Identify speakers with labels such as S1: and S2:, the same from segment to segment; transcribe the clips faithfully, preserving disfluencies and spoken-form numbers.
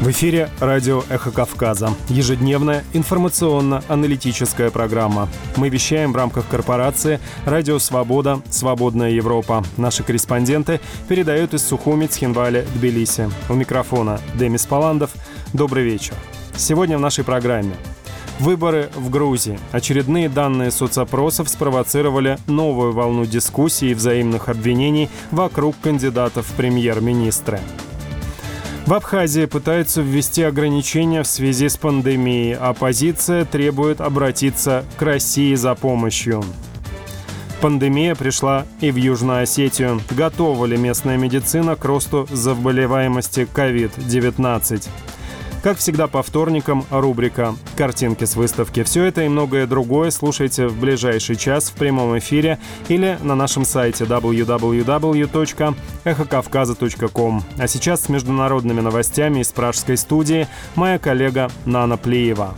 S1: В эфире радио «Эхо Кавказа». Ежедневная информационно-аналитическая программа. Мы вещаем в рамках корпорации «Радио Свобода. Свободная Европа». Наши корреспонденты передают из Сухуми, Цхинваля, Тбилиси. У микрофона Демис Паландов. Добрый вечер. Сегодня в нашей программе. Выборы в Грузии. Очередные данные соцопросов спровоцировали новую волну дискуссий и взаимных обвинений вокруг кандидатов в премьер-министры. В Абхазии пытаются ввести ограничения в связи с пандемией. Оппозиция требует обратиться к России за помощью. Пандемия пришла и в Южную Осетию. Готова ли местная медицина к росту заболеваемости ковид девятнадцать? Как всегда, по вторникам рубрика «Картинки с выставки». Все это и многое другое слушайте в ближайший час в прямом эфире или на нашем сайте дабл ю дабл ю дабл ю точка эхо кавказа точка ком. А сейчас с международными новостями из пражской студии моя коллега Нана Плиева.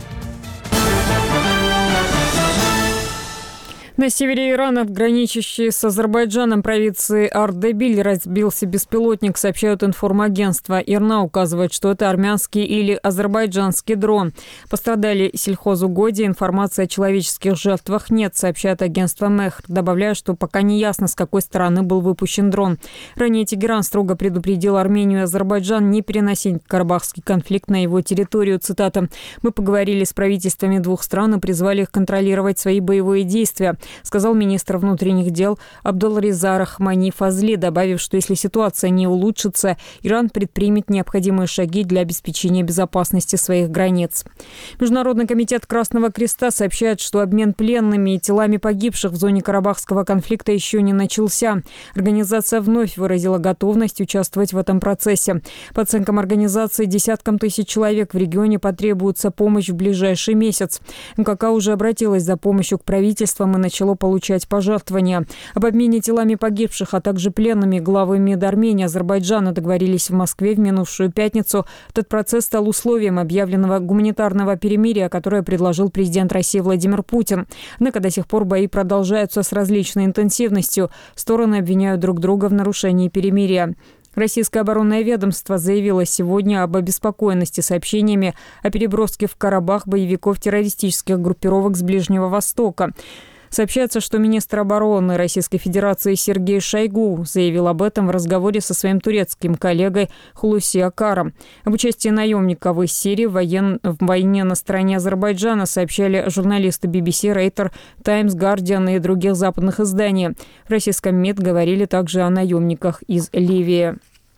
S2: На севере Ирана, в граничащей с Азербайджаном провинции Ардебиль, разбился беспилотник, сообщают информагентства. ИРНА указывает, что это армянский или азербайджанский дрон. Пострадали сельхозугодия, информации о человеческих жертвах нет, сообщает агентство МЕХР, добавляя, что пока не ясно, с какой стороны был выпущен дрон. Ранее Тегеран строго предупредил Армению и Азербайджан не переносить карабахский конфликт на его территорию. Цитата: «Мы поговорили с правительствами двух стран и призвали их контролировать свои боевые действия», сказал министр внутренних дел Абдулреза Рахмани Фазли, добавив, что если ситуация не улучшится, Иран предпримет необходимые шаги для обеспечения безопасности своих границ. Международный комитет Красного Креста сообщает, что обмен пленными и телами погибших в зоне карабахского конфликта еще не начался. Организация вновь выразила готовность участвовать в этом процессе. По оценкам организации, десяткам тысяч человек в регионе потребуется помощь в ближайший месяц. МКК уже обратилась за помощью к правительствам и начала начало получать пожертвования. Об обмене телами погибших, а также пленными главы МИД Армении и Азербайджана договорились в Москве в минувшую пятницу. Этот процесс стал условием объявленного гуманитарного перемирия, которое предложил президент России Владимир Путин. Однако до сих пор бои продолжаются с различной интенсивностью. Стороны обвиняют друг друга в нарушении перемирия. Российское оборонное ведомство заявило сегодня об обеспокоенности сообщениями о переброске в Карабах боевиков террористических группировок с Ближнего Востока. Сообщается, что министр обороны Российской Федерации Сергей Шойгу заявил об этом в разговоре со своим турецким коллегой Хулуси Акаром. Об участии наемников из Сирии в, воен... в войне на стороне Азербайджана сообщали журналисты би би си, Рейтер, Таймс, Гардиан и других западных изданий. В российском МИД говорили также о наемниках из Ливии.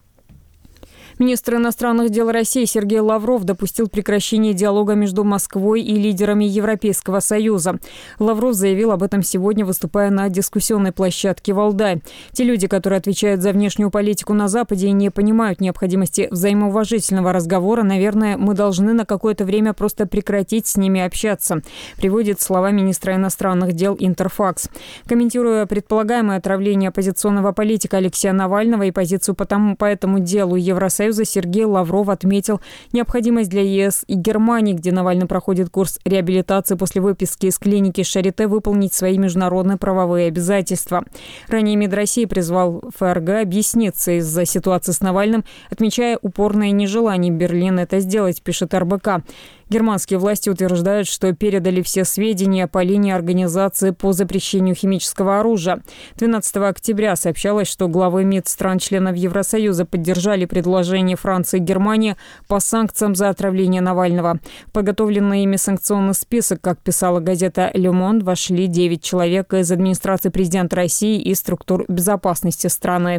S2: Министр иностранных дел России Сергей Лавров допустил прекращение диалога между Москвой и лидерами Европейского Союза. Лавров заявил об этом сегодня, выступая на дискуссионной площадке Валдай. Те люди, которые отвечают за внешнюю политику на Западе и не понимают необходимости взаимоуважительного разговора, наверное, мы должны на какое-то время просто прекратить с ними общаться, приводит слова министра иностранных дел Интерфакс. Комментируя предполагаемое отравление оппозиционного политика Алексея Навального и позицию по, тому, по этому делу Евросоюза, Сергей Лавров отметил необходимость для ЕС и Германии, где Навальный проходит курс реабилитации после выписки из клиники Шарите, выполнить свои международные правовые обязательства. Ранее МИД России призвал ФРГ объясниться из-за ситуации с Навальным, отмечая упорное нежелание Берлина это сделать, пишет эр бэ ка. Германские власти утверждают, что передали все сведения по линии организации по запрещению химического оружия. двенадцатого октября сообщалось, что главы МИД стран-членов Евросоюза поддержали предложение Франции и Германии по санкциям за отравление Навального. В подготовленный ими санкционный список, как писала газета «Ле Монд», вошли девять человек из администрации президента России и структур безопасности страны.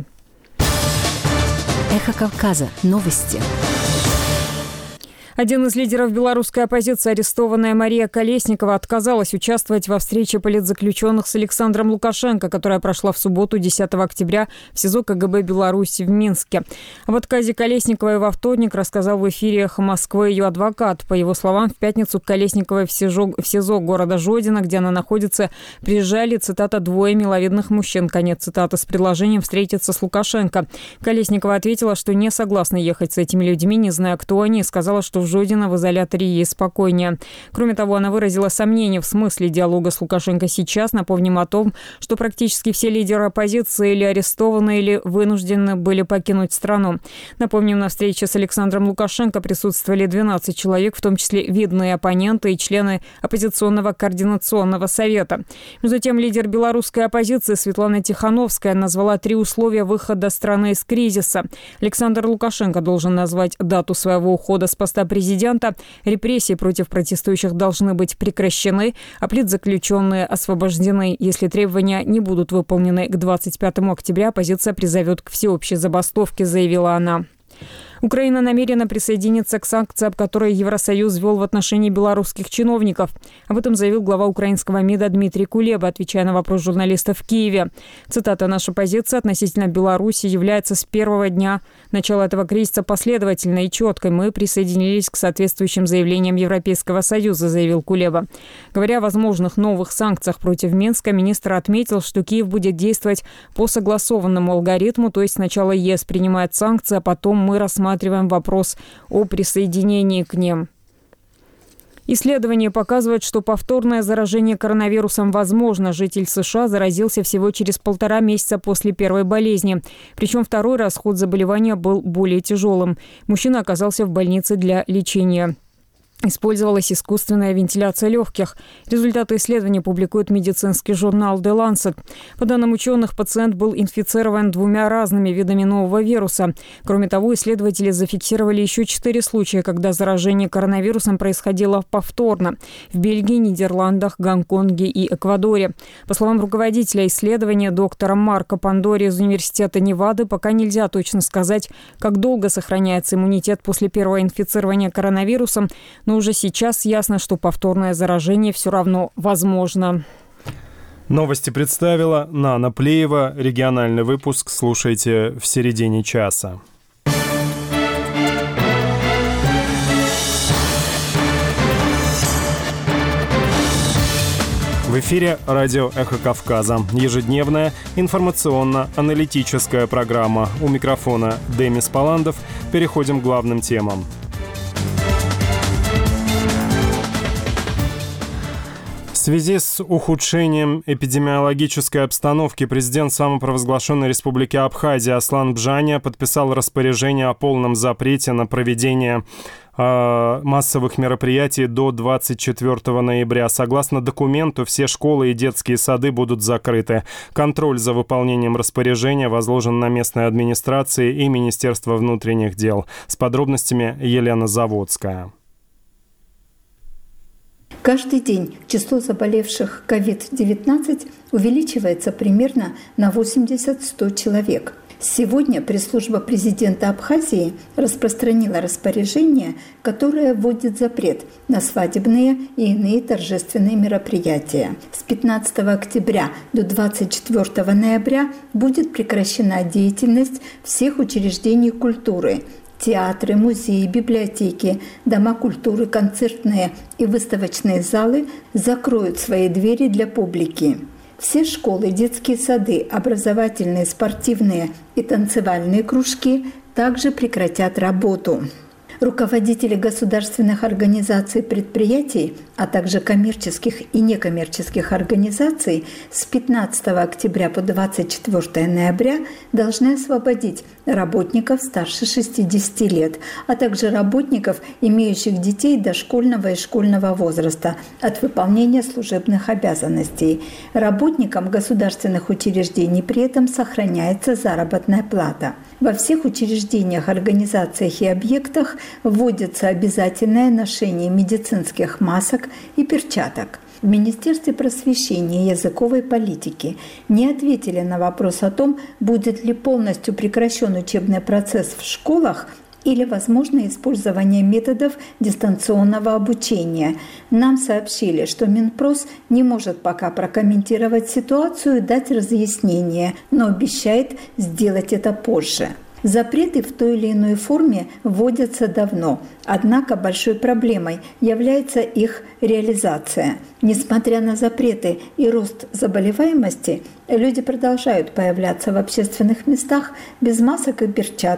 S3: Эхо Кавказа. Новости.
S2: Один из лидеров белорусской оппозиции, арестованная Мария Колесникова, отказалась участвовать во встрече политзаключенных с Александром Лукашенко, которая прошла в субботу, десятого октября, в СИЗО ка гэ бэ Беларуси в Минске. Об отказе Колесниковой во вторник рассказал в эфире «Эхо Москвы» ее адвокат. По его словам, в пятницу к Колесниковой в СИЗО, в СИЗО города Жодино, где она находится, приезжали, цитата, «двое миловидных мужчин», конец цитаты, с предложением встретиться с Лукашенко. Колесникова ответила, что не согласна ехать с этими людьми, не зная, кто они, сказала, что в в Жодино в изоляторе ей спокойнее. Кроме того, она выразила сомнения в смысле диалога с Лукашенко сейчас. Напомним о том, что практически все лидеры оппозиции или арестованы, или вынуждены были покинуть страну. Напомним, на встрече с Александром Лукашенко присутствовали двенадцать человек, в том числе видные оппоненты и члены оппозиционного координационного совета. Между тем, лидер белорусской оппозиции Светлана Тихановская назвала три условия выхода страны из кризиса. Александр Лукашенко должен назвать дату своего ухода с поста президента. Репрессии против протестующих должны быть прекращены, а политзаключенные освобождены. Если требования не будут выполнены к двадцать пятому октября, оппозиция призовет к всеобщей забастовке, заявила она. Украина намерена присоединиться к санкциям, которые Евросоюз ввел в отношении белорусских чиновников. Об этом заявил глава украинского МИДа Дмитрий Кулеба, отвечая на вопрос журналистов в Киеве. Цитата: «Наша позиция относительно Беларуси является с первого дня начала этого кризиса последовательной и четкой. Мы присоединились к соответствующим заявлениям Европейского Союза», заявил Кулеба. Говоря о возможных новых санкциях против Минска, министр отметил, что Киев будет действовать по согласованному алгоритму, то есть сначала ЕС принимает санкции, а потом мы рассматриваем Рассматриваем вопрос о присоединении к ним. Исследования показывают, что повторное заражение коронавирусом возможно. Житель США заразился всего через полтора месяца после первой болезни. Причем второй раз ход заболевания был более тяжелым. Мужчина оказался в больнице для лечения. Использовалась искусственная вентиляция легких. Результаты исследования публикует медицинский журнал The Lancet. По данным ученых, пациент был инфицирован двумя разными видами нового вируса. Кроме того, исследователи зафиксировали еще четыре случая, когда заражение коронавирусом происходило повторно в Бельгии, Нидерландах, Гонконге и Эквадоре. По словам руководителя исследования доктора Марко Пандори из Университета Невады, пока нельзя точно сказать, как долго сохраняется иммунитет после первого инфицирования коронавирусом, но уже сейчас ясно, что повторное заражение все равно возможно.
S1: Новости представила Нана Плеева. Региональный выпуск слушайте в середине часа. В эфире радио «Эхо Кавказа». Ежедневная информационно-аналитическая программа. У микрофона Демис Паландов. Переходим к главным темам. В связи с ухудшением эпидемиологической обстановки президент самопровозглашенной республики Абхазия Аслан Бжаня подписал распоряжение о полном запрете на проведение э, массовых мероприятий до двадцать четвёртого ноября. Согласно документу, все школы и детские сады будут закрыты. Контроль за выполнением распоряжения возложен на местной администрации и Министерство внутренних дел. С подробностями Елена Заводская.
S3: Каждый день число заболевших ковид девятнадцать увеличивается примерно на восемьдесят-сто человек. Сегодня пресс-служба президента Абхазии распространила распоряжение, которое вводит запрет на свадебные и иные торжественные мероприятия. С пятнадцатого октября до двадцать четвёртого ноября будет прекращена деятельность всех учреждений культуры. Театры, музеи, библиотеки, дома культуры, концертные и выставочные залы закроют свои двери для публики. Все школы, детские сады, образовательные, спортивные и танцевальные кружки также прекратят работу. Руководители государственных организаций и предприятий, а также коммерческих и некоммерческих организаций с пятнадцатого октября по двадцать четвёртого ноября должны освободить работников старше шестидесяти лет, а также работников, имеющих детей дошкольного и школьного возраста, от выполнения служебных обязанностей. Работникам государственных учреждений при этом сохраняется заработная плата. Во всех учреждениях, организациях и объектах вводится обязательное ношение медицинских масок и перчаток. В Министерстве просвещения и языковой политики не ответили на вопрос о том, будет ли полностью прекращен учебный процесс в школах или возможно использование методов дистанционного обучения. Нам сообщили, что Минпрос не может пока прокомментировать ситуацию и дать разъяснение, но обещает сделать это позже. Запреты в той или иной форме вводятся давно, однако большой проблемой является их реализация. Несмотря на запреты и рост заболеваемости, люди продолжают появляться в общественных местах без масок и перчаток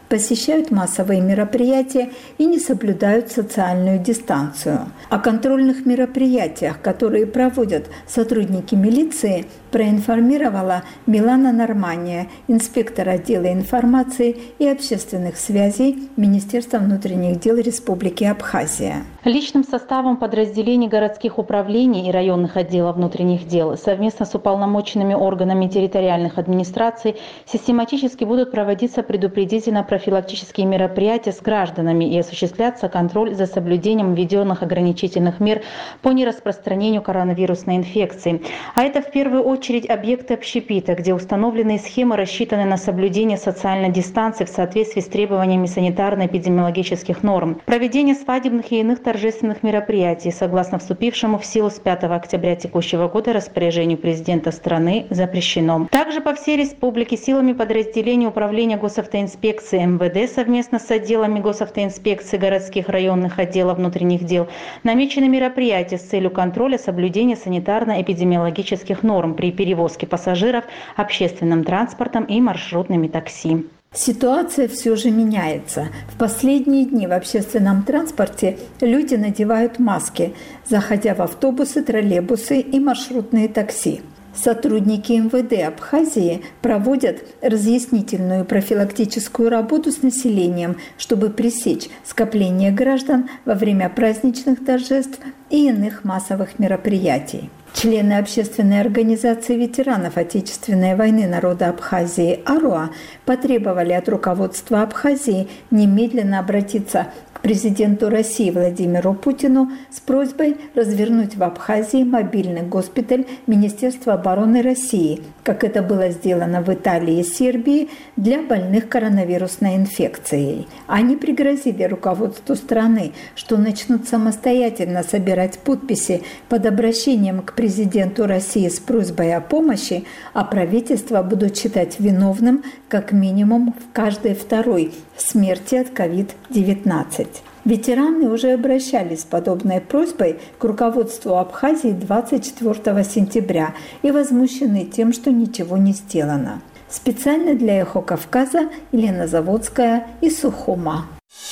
S3: посещают массовые мероприятия и не соблюдают социальную дистанцию. О контрольных мероприятиях, которые проводят сотрудники милиции, проинформировала Милана Нормания, инспектор отдела информации и общественных связей Министерства внутренних дел Республики Абхазия.
S4: Личным составом подразделений городских управлений и районных отделов внутренних дел совместно с уполномоченными органами территориальных администраций систематически будут проводиться предупредительно-профилактические мероприятия с гражданами и осуществляться контроль за соблюдением введенных ограничительных мер по нераспространению коронавирусной инфекции. А это в первую очередь объекты общепита, где установленные схемы рассчитаны на соблюдение социальной дистанции в соответствии с требованиями санитарно-эпидемиологических норм. Проведение свадебных и иных торжественных мероприятий согласно вступившему в силу с пятого октября текущего года распоряжению президента страны запрещено. Также по всей республике силами подразделений Управления госавтоинспекции эм вэ дэ совместно с отделами госавтоинспекции городских районных отделов внутренних дел намечены мероприятия с целью контроля соблюдения санитарно-эпидемиологических норм при перевозке пассажиров общественным транспортом и маршрутными такси.
S3: Ситуация все же меняется. В последние дни в общественном транспорте люди надевают маски, заходя в автобусы, троллейбусы и маршрутные такси. Сотрудники эм вэ дэ Абхазии проводят разъяснительную профилактическую работу с населением, чтобы пресечь скопление граждан во время праздничных торжеств и иных массовых мероприятий. Члены общественной организации ветеранов Отечественной войны народа Абхазии «Аруа» потребовали от руководства Абхазии немедленно обратиться к президенту России Владимиру Путину с просьбой развернуть в Абхазии мобильный госпиталь Министерства обороны России, как это было сделано в Италии и Сербии для больных коронавирусной инфекцией. Они пригрозили руководству страны, что начнут самостоятельно собирать подписи под обращением к президенту России с просьбой о помощи, а правительство будут считать виновным как минимум в каждой второй смерти от ковид девятнадцать. Ветераны уже обращались с подобной просьбой к руководству Абхазии двадцать четвёртого сентября и возмущены тем, что ничего не сделано. Специально для «Эхо Кавказа» Елена Заводская из Сухума.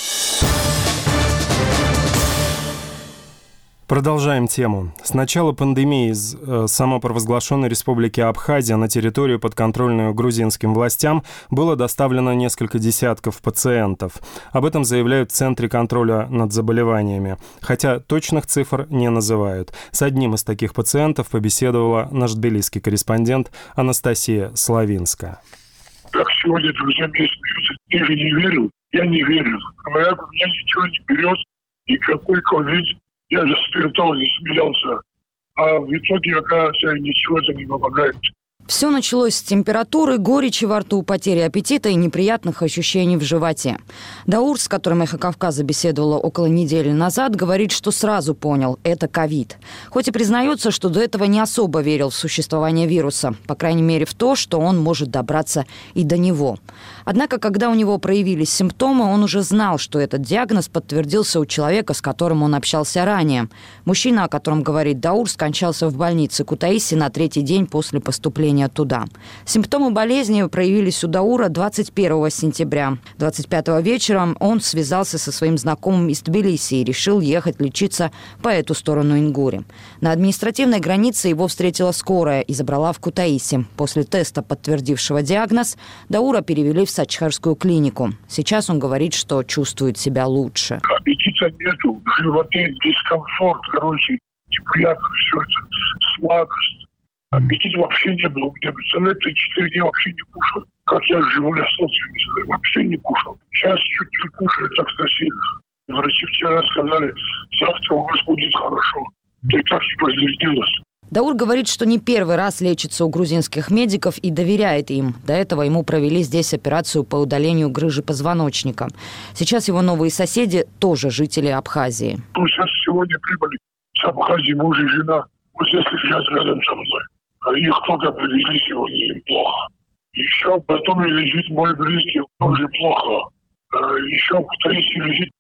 S1: Продолжаем тему. С начала пандемии из э, самопровозглашенной республики Абхазия на территорию, подконтрольную грузинским властям, было доставлено несколько десятков пациентов. Об этом заявляют в Центре контроля над заболеваниями, хотя точных цифр не называют. С одним из таких пациентов побеседовала наш тбилисский корреспондент Анастасия Славинская.
S5: Как сегодня друзья мне смеются, ты же не верил? Я не верил. Говорят, у меня ничего не берет, никакой ковид. Я же спиртол не смеялся, а в итоге, оказывается, ничего это не помогает.
S6: Все началось с температуры, горечи во рту, потери аппетита и неприятных ощущений в животе. Даур, с которым «Эхо Кавказа» беседовала около недели назад, говорит, что сразу понял – это ковид. Хоть и признается, что до этого не особо верил в существование вируса, по крайней мере в то, что он может добраться и до него. Однако, когда у него проявились симптомы, он уже знал, что этот диагноз подтвердился у человека, с которым он общался ранее. Мужчина, о котором говорит Даур, скончался в больнице Кутаиси на третий день после поступления туда. Симптомы болезни проявились у Даура двадцать первого сентября. двадцать пятого вечером он связался со своим знакомым из Тбилиси и решил ехать лечиться по эту сторону Ингури. На административной границе его встретила скорая и забрала в Кутаиси. После теста, подтвердившего диагноз, Даура перевели в Сачхарскую клинику. Сейчас он говорит, что чувствует себя лучше.
S5: Аппетита нету, в животе дискомфорт, короче, неприятно все это, слабость. Аппетита вообще не было. Я, представляете, четыре дня вообще не кушал. Как я живу, я остался, вообще не кушал. Сейчас чуть-чуть кушаю, так красиво. Врачи вчера сказали, завтра у вас будет хорошо. Да и так и подтвердилось.
S6: Даур говорит, что не первый раз лечится у грузинских медиков и доверяет им. До этого ему провели здесь операцию по удалению грыжи позвоночника. Сейчас его новые соседи тоже жители Абхазии.
S5: Ну, сейчас сегодня прибыли с Абхазии муж и жена. Вот здесь лежат рядом со мной. Их только привезли сегодня, им плохо. Еще потом лежит мой близкий, тоже плохо. Еще в Кутаиси лежит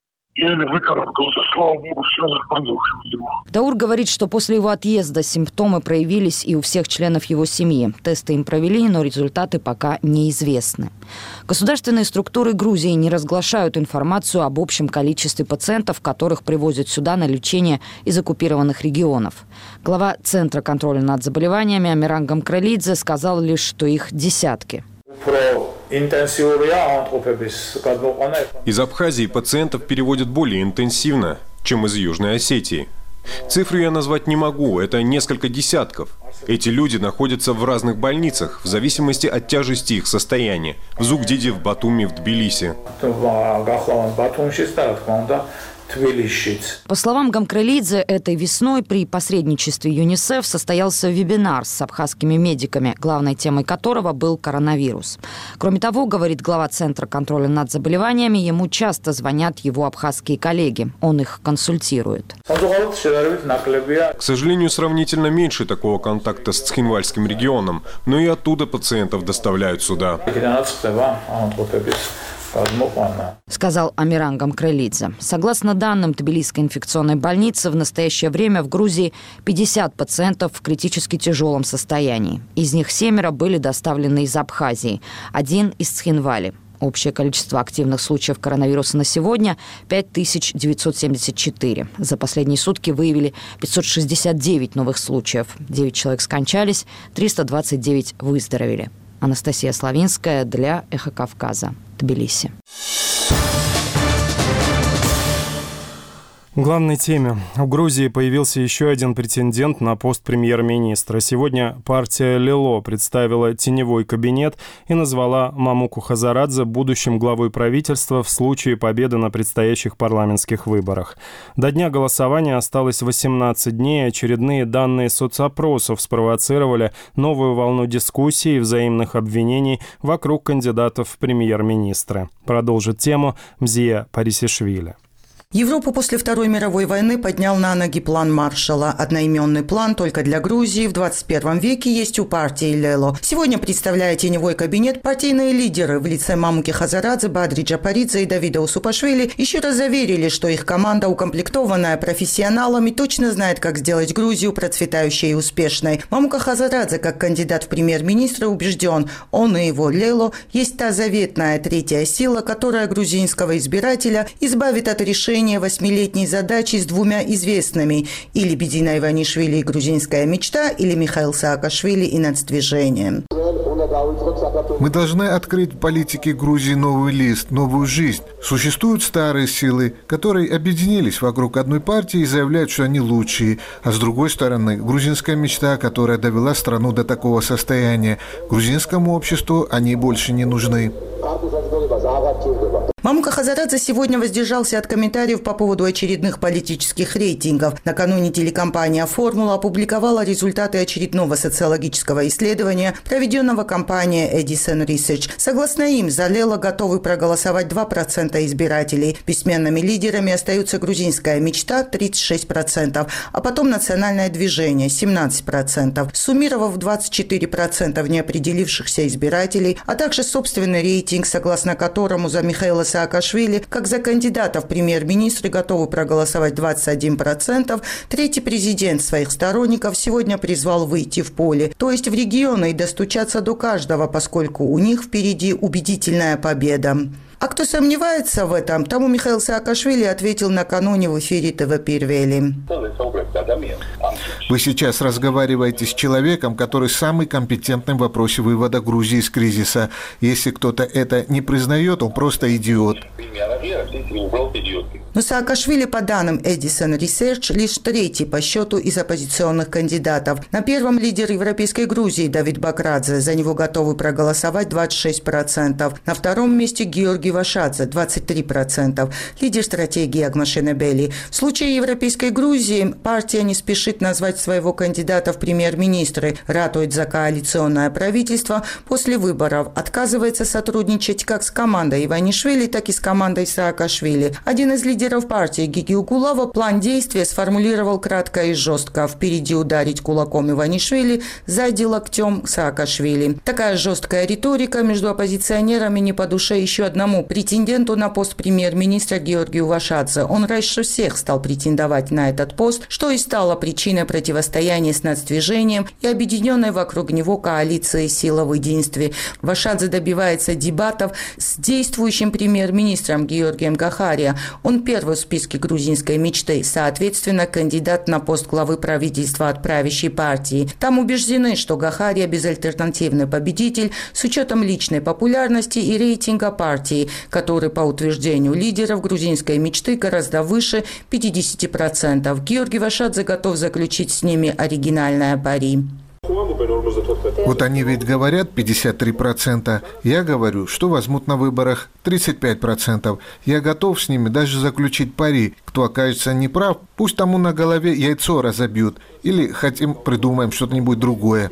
S5: еле выкарабкался, слава богу, все нормально уже у него.
S6: Даур говорит, что после его отъезда симптомы проявились и у всех членов его семьи. Тесты им провели, но результаты пока неизвестны. Государственные структуры Грузии не разглашают информацию об общем количестве пациентов, которых привозят сюда на лечение из оккупированных регионов. Глава Центра контроля над заболеваниями Амиран Гамкралидзе сказал лишь, что их десятки.
S7: Из Абхазии пациентов переводят более интенсивно, чем из Южной Осетии. Цифры я назвать не могу, это несколько десятков. Эти люди находятся в разных больницах, в зависимости от тяжести их состояния. В Зугдиде, в Батуми, в Тбилиси.
S6: По словам Гамкралидзе, этой весной при посредничестве ЮНИСЕФ состоялся вебинар с абхазскими медиками, главной темой которого был коронавирус. Кроме того, говорит глава Центра контроля над заболеваниями, ему часто звонят его абхазские коллеги. Он их консультирует.
S7: К сожалению, сравнительно меньше такого контакта с Цхинвальским регионом, но и оттуда пациентов доставляют сюда.
S6: Сказал Амиран Гамкралидзе. Согласно данным Тбилисской инфекционной больницы, в настоящее время в Грузии пятьдесят пациентов в критически тяжелом состоянии. Из них семеро были доставлены из Абхазии, один из Цхинвали. Общее количество активных случаев коронавируса на сегодня – пять тысяч девятьсот семьдесят четыре. За последние сутки выявили пятьсот шестьдесят девять новых случаев. девять человек скончались, триста двадцать девять выздоровели. Анастасия Славинская для «Эхо Кавказа», Тбилиси.
S1: В главной теме. У Грузии появился еще один претендент на пост премьер-министра. Сегодня партия Лело представила теневой кабинет и назвала Мамуку Хазарадзе будущим главой правительства в случае победы на предстоящих парламентских выборах. До дня голосования осталось восемнадцать дней. Очередные данные соцопросов спровоцировали новую волну дискуссий и взаимных обвинений вокруг кандидатов в премьер-министры. Продолжит тему Мзия Парисишвили.
S8: Европу после Второй мировой войны поднял на ноги план Маршалла. Одноименный план только для Грузии в двадцать первом веке есть у партии Лело. Сегодня, представляя теневой кабинет, партийные лидеры в лице Мамуки Хазарадзе, Бадри Джапаридзе и Давида Усупашвили еще раз заверили, что их команда, укомплектованная профессионалами, точно знает, как сделать Грузию процветающей и успешной. Мамука Хазарадзе, как кандидат в премьер-министра, убежден, он и его Лело есть та заветная третья сила, которая грузинского избирателя избавит от решения восьмилетней задачи с двумя известными – или Бедина Иванишвили и грузинская мечта, или Михаил Саакашвили и нацдвижение.
S9: Мы должны открыть в политике Грузии новый лист, новую жизнь. Существуют старые силы, которые объединились вокруг одной партии и заявляют, что они лучшие. А с другой стороны, грузинская мечта, которая довела страну до такого состояния. Грузинскому обществу они больше не нужны.
S8: Мамука Хазарадзе сегодня воздержался от комментариев по поводу очередных политических рейтингов. Накануне телекомпания «Формула» опубликовала результаты очередного социологического исследования, проведенного компанией Edison Research. Согласно им, за Лело готовы проголосовать два процента избирателей. Бессменными лидерами остаются грузинская мечта – тридцать шесть процентов, а потом национальное движение – семнадцать процентов. Суммировав двадцать четыре процента неопределившихся избирателей, а также собственный рейтинг, согласно которому за Михаила Саакашвили, как за кандидата в премьер-министры готовы проголосовать двадцать один процент, третий президент своих сторонников сегодня призвал выйти в поле, то есть в регионы, и достучаться до каждого, поскольку у них впереди убедительная победа. А кто сомневается в этом, тому Михаил Саакашвили ответил накануне в эфире ТВ Первели.
S9: Вы сейчас разговариваете с человеком, который самый компетентный в вопросе вывода Грузии из кризиса. Если кто-то это не признает, он просто идиот.
S8: Но Саакашвили, по данным Edison Research, лишь третий по счету из оппозиционных кандидатов. На первом лидер Европейской Грузии Давид Бакрадзе. За него готовы проголосовать двадцать шесть процентов. На втором месте Георгий Вашадзе – двадцать три процента. Лидер стратегии Агмашена Бели. В случае Европейской Грузии партия не спешит назвать своего кандидата в премьер-министры, ратует за коалиционное правительство, после выборов отказывается сотрудничать как с командой Иванишвили, так и с командой Саакашвили. Один из лидеров партии Гиги Угулава план действия сформулировал кратко и жестко. Впереди ударить кулаком Иванишвили, сзади локтем Саакашвили. Такая жесткая риторика между оппозиционерами не по душе еще одному самому претенденту на пост премьер-министра Георгию Вашадзе. Он раньше всех стал претендовать на этот пост, что и стало причиной противостояния с нацдвижением и объединенной вокруг него коалиции «Сила в единстве». Вашадзе добивается дебатов с действующим премьер-министром Георгием Гахария. Он первый в списке грузинской мечты, соответственно, кандидат на пост главы правительства от правящей партии. Там убеждены, что Гахария безальтернативный победитель с учетом личной популярности и рейтинга партии, который, по утверждению лидеров грузинской мечты, гораздо выше пятьдесят процентов. Георгий Вашадзе готов заключить с ними оригинальное пари.
S9: Вот они ведь говорят пятьдесят три процента. Я говорю, что возьмут на выборах тридцать пять процентов. Я готов с ними даже заключить пари. Кто окажется неправ, пусть тому на голове яйцо разобьют. Или хотим придумаем что-нибудь другое.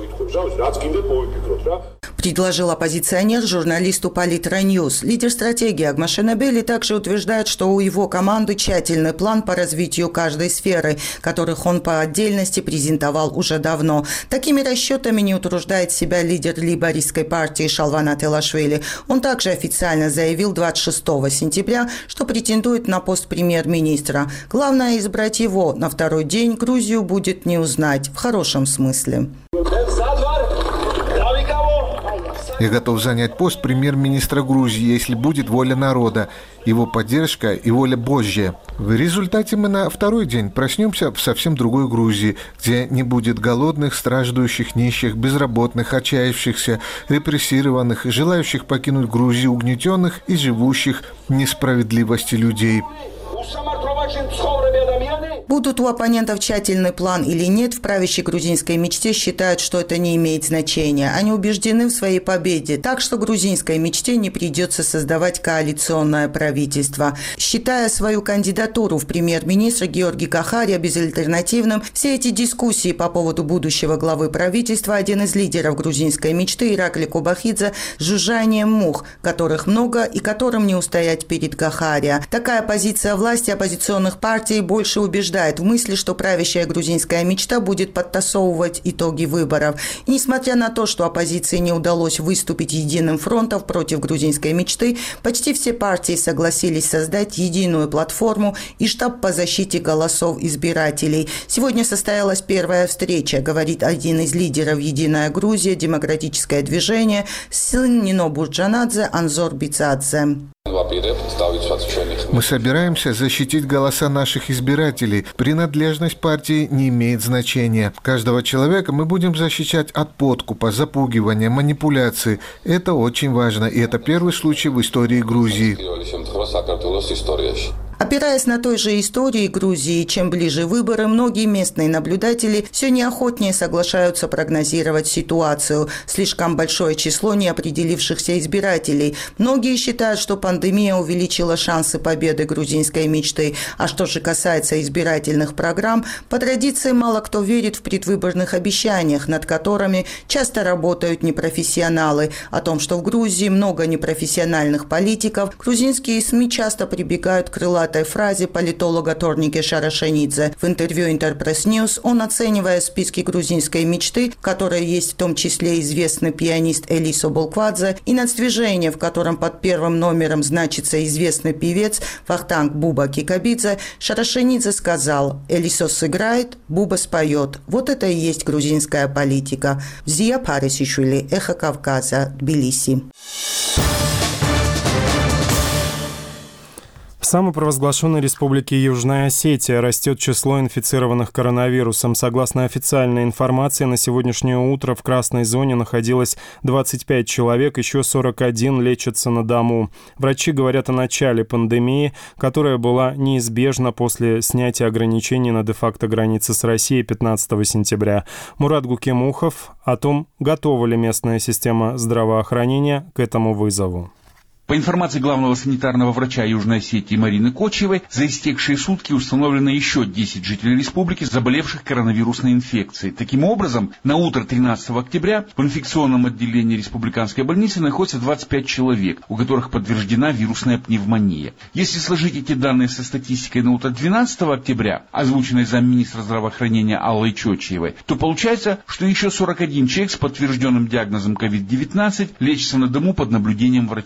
S8: Предложил оппозиционер журналисту Политраньюз. Лидер стратегии Агмашенабели также утверждает, что у его команды тщательный план по развитию каждой сферы, которых он по отдельности презентовал уже давно. Такими расчетами не утруждает себя лидер лейбористской партии Шалван Ателашвили. Он также официально заявил двадцать шестого сентября, что претендует на пост премьер-министра. Главное избрать его. На второй день Грузию будет не узнать. В хорошем смысле.
S9: Я готов занять пост премьер-министра Грузии, если будет воля народа, его поддержка и воля Божья. В результате мы на второй день проснемся в совсем другой Грузии, где не будет голодных, страждущих, нищих, безработных, отчаявшихся, репрессированных, желающих покинуть Грузию, угнетенных и живущих в несправедливости людей.
S8: Будут у оппонентов тщательный план или нет, в правящей грузинской мечте считают, что это не имеет значения. Они убеждены в своей победе, так что грузинской мечте не придется создавать коалиционное правительство. Считая свою кандидатуру в премьер-министра Георгий Гахария безальтернативным, все эти дискуссии по поводу будущего главы правительства один из лидеров грузинской мечты Иракли Кобахидзе с жужжанием мух, которых много и которым не устоять перед Гахария. Такая позиция власти оппозиционных партий больше убеждает в мысли, что правящая грузинская мечта будет подтасовывать итоги выборов. И несмотря на то, что оппозиции не удалось выступить единым фронтом против грузинской мечты, почти все партии согласились создать единую платформу и штаб по защите голосов избирателей. Сегодня состоялась первая встреча, говорит один из лидеров «Единая Грузия», демократическое движение, сын Нино Бурджанадзе Анзор Бицадзе.
S9: Мы собираемся защитить голоса наших избирателей. Принадлежность партии не имеет значения. Каждого человека мы будем защищать от подкупа, запугивания, манипуляций. Это очень важно, и это первый случай в истории Грузии.
S8: Опираясь на той же истории Грузии, чем ближе выборы, многие местные наблюдатели все неохотнее соглашаются прогнозировать ситуацию. Слишком большое число неопределившихся избирателей. Многие считают, что пандемия увеличила шансы победы грузинской мечты. А что же касается избирательных программ, по традиции мало кто верит в предвыборных обещаниях, над которыми часто работают непрофессионалы. О том, что в Грузии много непрофессиональных политиков, грузинские СМИ часто прибегают к крылатым этой фразе политолога Торники Шарашенидзе. В интервью Интерпресс Ньюс он, оценивая списки грузинской мечты, в которой есть в том числе известный пианист Элисо Болквадзе, и нацдвижение, в котором под первым номером значится известный певец Вахтанг Буба Кикабидзе, Шарашенидзе сказал: «Элисо сыграет, Буба споет». Вот это и есть грузинская политика. Зия Парисишвили, Эхо Кавказа, Тбилиси.
S1: В самопровозглашенной республике Южная Осетия растет число инфицированных коронавирусом. Согласно официальной информации, на сегодняшнее утро в красной зоне находилось двадцать пять человек, еще сорок один лечатся на дому. Врачи говорят о начале пандемии, которая была неизбежна после снятия ограничений на де-факто границе с Россией пятнадцатого сентября. Мурат Гукемухов о том, готова ли местная система здравоохранения к этому вызову.
S10: По информации главного санитарного врача Южной Осетии Марины Кочевой, за истекшие сутки установлено еще десять жителей республики, заболевших коронавирусной инфекцией. Таким образом, на утро тринадцатого октября в инфекционном отделении республиканской больницы находится двадцать пять человек, у которых подтверждена вирусная пневмония. Если сложить эти данные со статистикой на утро двенадцатого октября, озвученной замминистра здравоохранения Аллой Чочиевой, то получается, что еще сорок один человек с подтвержденным диагнозом ковид девятнадцать лечится на дому под наблюдением врачей.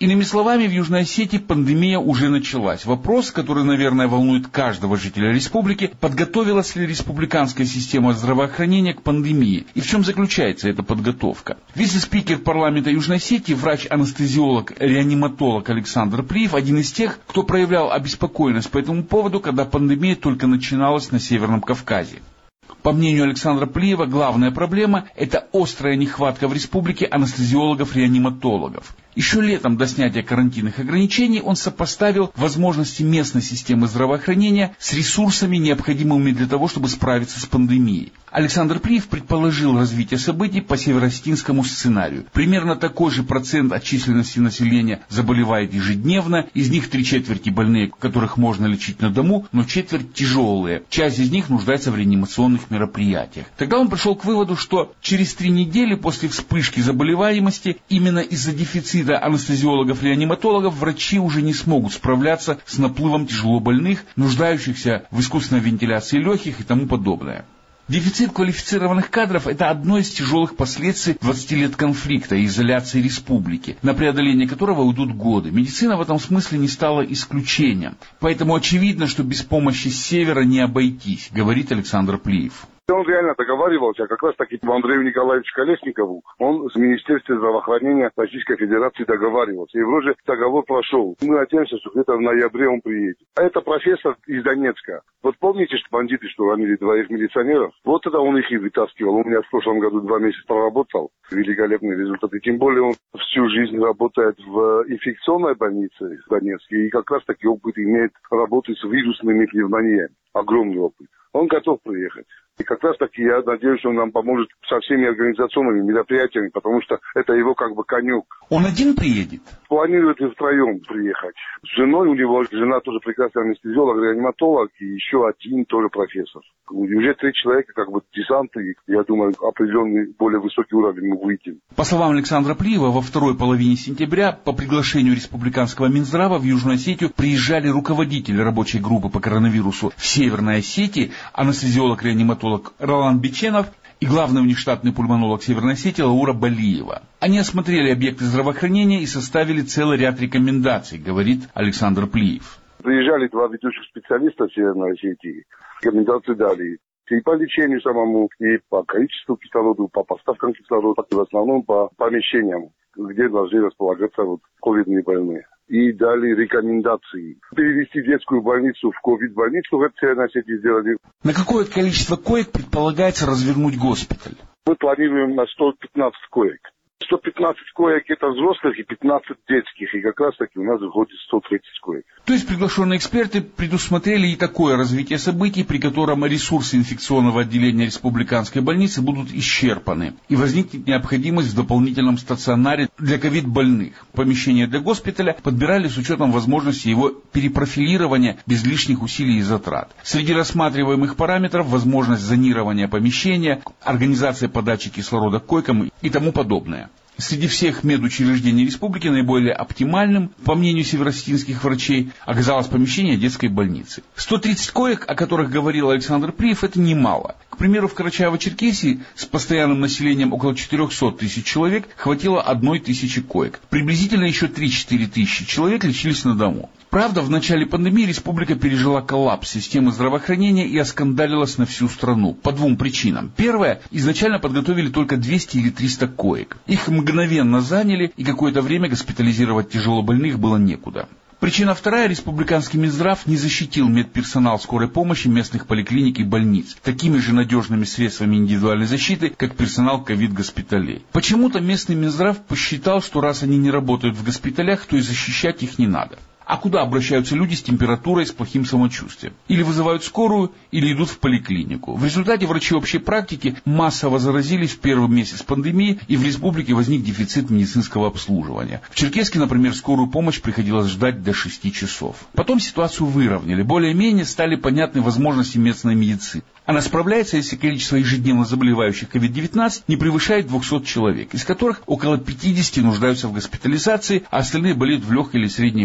S10: Иными словами, в Южной Осетии пандемия уже началась. Вопрос, который, наверное, волнует каждого жителя республики, подготовилась ли республиканская система здравоохранения к пандемии? И в чем заключается эта подготовка? Вице-спикер парламента Южной Осетии, врач-анестезиолог, реаниматолог Александр Плиев, один из тех, кто проявлял обеспокоенность по этому поводу, когда пандемия только начиналась на Северном Кавказе. По мнению Александра Плиева, главная проблема – это острая нехватка в республике анестезиологов-реаниматологов. Еще летом до снятия карантинных ограничений он сопоставил возможности местной системы здравоохранения с ресурсами, необходимыми для того, чтобы справиться с пандемией. Александр Плиев предположил развитие событий по североосетинскому сценарию. Примерно такой же процент от численности населения заболевает ежедневно, из них три четверти больные, которых можно лечить на дому, но четверть тяжелые. Часть из них нуждается в реанимационных мероприятиях. Тогда он пришел к выводу, что через три недели после вспышки заболеваемости именно из-за дефицита анестезиологов-реаниматологов врачи уже не смогут справляться с наплывом тяжелобольных, нуждающихся в искусственной вентиляции легких и тому подобное. Дефицит квалифицированных кадров – это одно из тяжелых последствий двадцати лет конфликта и изоляции республики, на преодоление которого уйдут годы. Медицина в этом смысле не стала исключением. Поэтому очевидно, что без помощи с севера не обойтись, говорит Александр Плиев.
S11: Он реально договаривался, как раз таки Андрею Николаевичу Колесникову, он с Министерством здравоохранения Российской Федерации договаривался. И вроде договор прошел. Мы надеемся, что где-то в ноябре он приедет. А это профессор из Донецка. Вот помните, что бандиты, что ранили двоих милиционеров? Вот тогда он их и вытаскивал. У меня в прошлом году два месяца проработал. Великолепный результат. И тем более он всю жизнь работает в инфекционной больнице в Донецке. И как раз таки опыт имеет работы с вирусными пневмониями. Огромный опыт. Он готов приехать. И как раз таки я надеюсь, что он нам поможет со всеми организационными мероприятиями, потому что это его как бы конек.
S10: Он один приедет?
S11: Планирует и втроем приехать. С женой у него, жена тоже прекрасный анестезиолог, реаниматолог, и еще один тоже профессор. И уже три человека, как бы десанты, я думаю, определенный более высокий уровень мы выйдем.
S10: По словам Александра Плиева, во второй половине сентября по приглашению республиканского Минздрава в Южную Осетию приезжали руководители рабочей группы по коронавирусу в Северной Осетии, анестезиолог-реаниматолог Ролан Биченов и главный внештатный пульмонолог Северной Осетии Лаура Балиева. Они осмотрели объекты здравоохранения и составили целый ряд рекомендаций, говорит Александр Плиев.
S11: Приезжали два ведущих специалиста в Северной Осетии, рекомендации дали и по лечению самому, и по количеству кислорода, по поставкам кислорода, и в основном по помещениям, где должны располагаться вот ковидные больные. И дали рекомендации. Перевести детскую больницу в ковид-больницу, в Северной Осетии сделали.
S10: На какое количество коек предполагается развернуть госпиталь?
S11: Мы планируем на сто пятнадцать коек. сто пятнадцать коек это взрослых и пятнадцать детских. И как раз таки у нас выходит сто тридцать коек.
S10: То есть приглашенные эксперты предусмотрели и такое развитие событий, при котором ресурсы инфекционного отделения республиканской больницы будут исчерпаны. И возникнет необходимость в дополнительном стационаре для ковид-больных. Помещение для госпиталя подбирали с учетом возможности его перепрофилирования без лишних усилий и затрат. Среди рассматриваемых параметров возможность зонирования помещения, организация подачи кислорода к койкам и тому подобное. Среди всех медучреждений республики наиболее оптимальным, по мнению североосетинских врачей, оказалось помещение детской больницы. сто тридцать коек, о которых говорил Александр Плиев, это немало. К примеру, в Карачаево-Черкесии с постоянным населением около четырехсот тысяч человек хватило одной тысячи коек. Приблизительно еще три-четыре тысячи человек лечились на дому. Правда, в начале пандемии республика пережила коллапс системы здравоохранения и оскандалилась на всю страну. По двум причинам. Первое, изначально подготовили только двести или триста коек. Их мгновенно заняли, и какое-то время госпитализировать тяжелобольных было некуда. Причина вторая. Республиканский Минздрав не защитил медперсонал скорой помощи местных поликлиник и больниц такими же надежными средствами индивидуальной защиты, как персонал ковид-госпиталей. Почему-то местный Минздрав посчитал, что раз они не работают в госпиталях, то и защищать их не надо. А куда обращаются люди с температурой, с плохим самочувствием? Или вызывают скорую, или идут в поликлинику. В результате врачи общей практики массово заразились в первый месяц пандемии, и в республике возник дефицит медицинского обслуживания. В Черкесске, например, скорую помощь приходилось ждать до шести часов. Потом ситуацию выровняли. Более-менее стали понятны возможности местной медицины. Она справляется, если количество ежедневно заболевающих ковид девятнадцать не превышает двухсот человек, из которых около пятидесяти нуждаются в госпитализации, а остальные болеют в легкой или средней форме на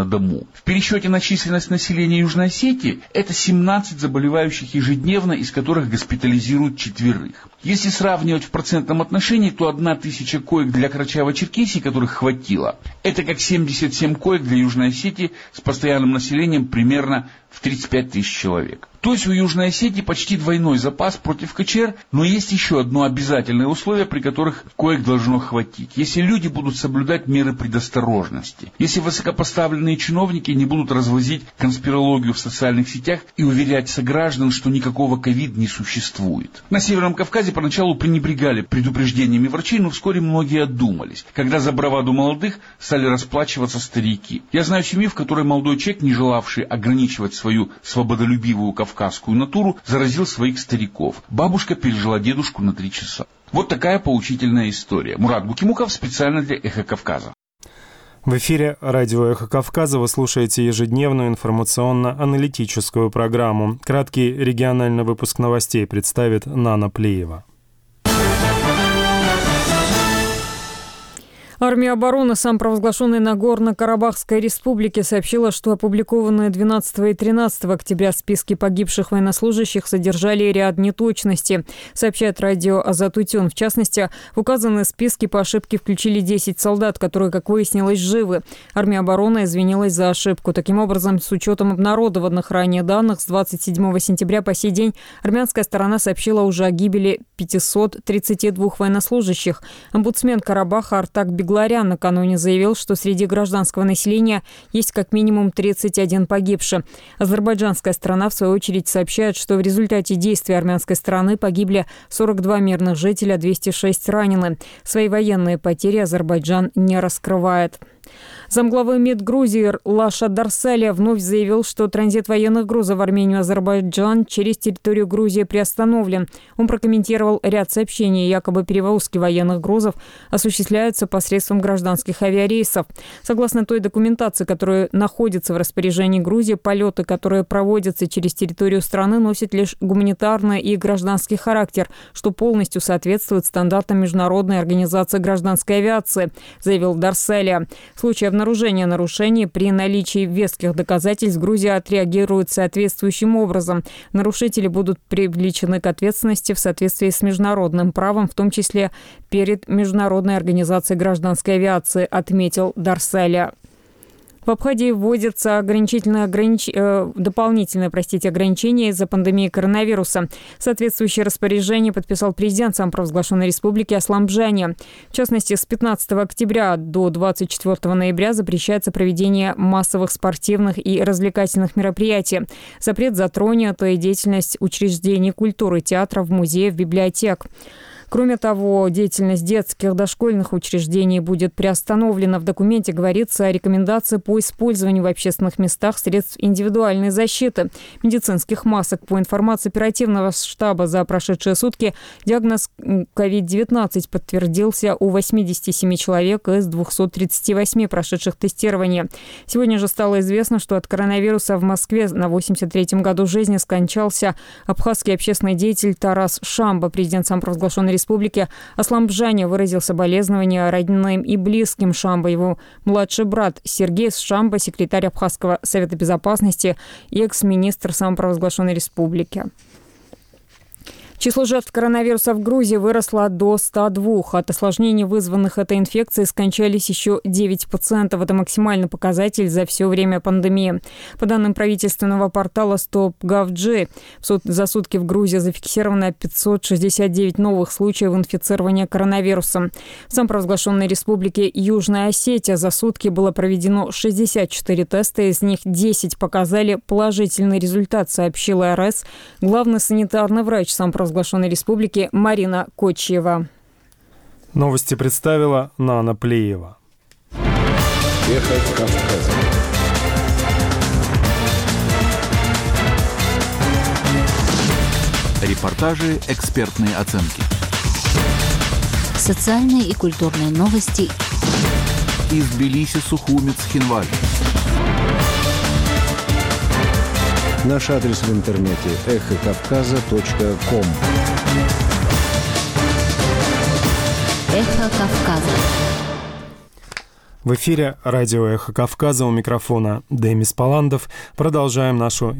S10: дому. В пересчете на численность населения Южной Осетии это семнадцать заболевающих ежедневно, из которых госпитализируют четверых. Если сравнивать в процентном отношении, то одна тысяча коек для Карачаево-Черкесии, которых хватило, это как семьдесят семь коек для Южной Осетии с постоянным населением примерно в тридцать пять тысяч человек. То есть у Южной Осетии почти двойной запас против КЧР, но есть еще одно обязательное условие, при которых коек должно хватить. Если люди будут соблюдать меры предосторожности, если высокопоставленные чиновники не будут развозить конспирологию в социальных сетях и уверять сограждан, что никакого ковид не существует. На Северном Кавказе поначалу пренебрегали предупреждениями врачей, но вскоре многие одумались, когда за браваду молодых стали расплачиваться старики. Я знаю семью, в которой молодой человек, не желавший ограничивать свою свободолюбивую кавказскую натуру, заразил своих стариков. Бабушка пережила дедушку на три часа. Вот такая поучительная история. Мурат Букимуков специально для «Эхо Кавказа».
S1: В эфире радио «Эхо Кавказа» вы слушаете ежедневную информационно-аналитическую программу. Краткий региональный выпуск новостей представит Нана Плеева.
S2: Армия обороны самопровозглашенной Нагорно-Карабахской республики сообщила, что опубликованные двенадцатого и тринадцатого октября списки погибших военнослужащих содержали ряд неточностей, сообщает радио Азат-Утюн. В частности, в указанные списки по ошибке включили десять солдат, которые, как выяснилось, живы. Армия обороны извинилась за ошибку. Таким образом, с учетом обнародованных ранее данных, с двадцать седьмого сентября по сей день армянская сторона сообщила уже о гибели пятисот тридцати двух военнослужащих. Омбудсмен Карабаха Артак Бегларян Гларян накануне заявил, что среди гражданского населения есть как минимум тридцать один погибший. Азербайджанская сторона, в свою очередь, сообщает, что в результате действий армянской стороны погибли сорок два мирных жителя, двести шесть ранены. Свои военные потери Азербайджан не раскрывает. Замглавы МИД Грузии Лаша Дарсалия вновь заявил, что транзит военных грузов в Армению и Азербайджан через территорию Грузии приостановлен. Он прокомментировал ряд сообщений, якобы перевозки военных грузов осуществляются посредством гражданских авиарейсов. Согласно той документации, которая находится в распоряжении Грузии, полеты, которые проводятся через территорию страны, носят лишь гуманитарный и гражданский характер, что полностью соответствует стандартам Международной организации гражданской авиации, заявил Дарсалия. В случае обнаружения нарушений при наличии веских доказательств Грузия отреагирует соответствующим образом. Нарушители будут привлечены к ответственности в соответствии с международным правом, в том числе перед Международной организацией гражданской авиации, отметил Дарсалия. В Абхазии вводятся ограничительные, огранич... э, дополнительные простите, ограничения из-за пандемии коронавируса. Соответствующее распоряжение подписал президент самопровозглашенной республики Аслам Бжани. В частности, с пятнадцатого октября до двадцать четвёртого ноября запрещается проведение массовых спортивных и развлекательных мероприятий. Запрет затронет и деятельность учреждений культуры, театров, музеев, библиотек. Кроме того, деятельность детских дошкольных учреждений будет приостановлена. В документе говорится о рекомендации по использованию в общественных местах средств индивидуальной защиты, медицинских масок. По информации оперативного штаба, за прошедшие сутки диагноз ковид девятнадцать подтвердился у восьмидесяти семи человек из двухсот тридцати восьми прошедших тестирование. Сегодня же стало известно, что от коронавируса в Москве на восемьдесят третьем году жизни скончался абхазский общественный деятель Тарас Шамба. Президент самопровозглашенной республики Аслам Бжани выразил соболезнования родным и близким Шамба. Его младший брат Сергей Шамба, секретарь Абхазского совета безопасности и экс-министр самопровозглашенной республики. Число жертв коронавируса в Грузии выросло до ста двух. От осложнений, вызванных этой инфекцией, скончались еще девять пациентов. Это максимальный показатель за все время пандемии. По данным правительственного портала Стоп.Гав.Джи, за сутки в Грузии зафиксировано пятьсот шестьдесят девять новых случаев инфицирования коронавирусом. В самопровозглашенной республике Южная Осетия за сутки было проведено шестьдесят четыре теста, из них десять показали положительный результат, сообщила РС главный санитарный врач самопровозглашенной Разглашенной республики Марина Кочиева.
S1: Новости представила Нана Плеева.
S12: Эхо Кавказа. Репортажи, экспертные оценки.
S13: Социальные и культурные новости.
S12: Из Тбилиси, Сухуми, Цхинваль.
S14: Наш адрес в интернете эхо кавказа точка ком.
S13: Эхо Кавказа.
S1: В эфире радио «Эхо Кавказа», у микрофона Демис Паландов. Продолжаем нашу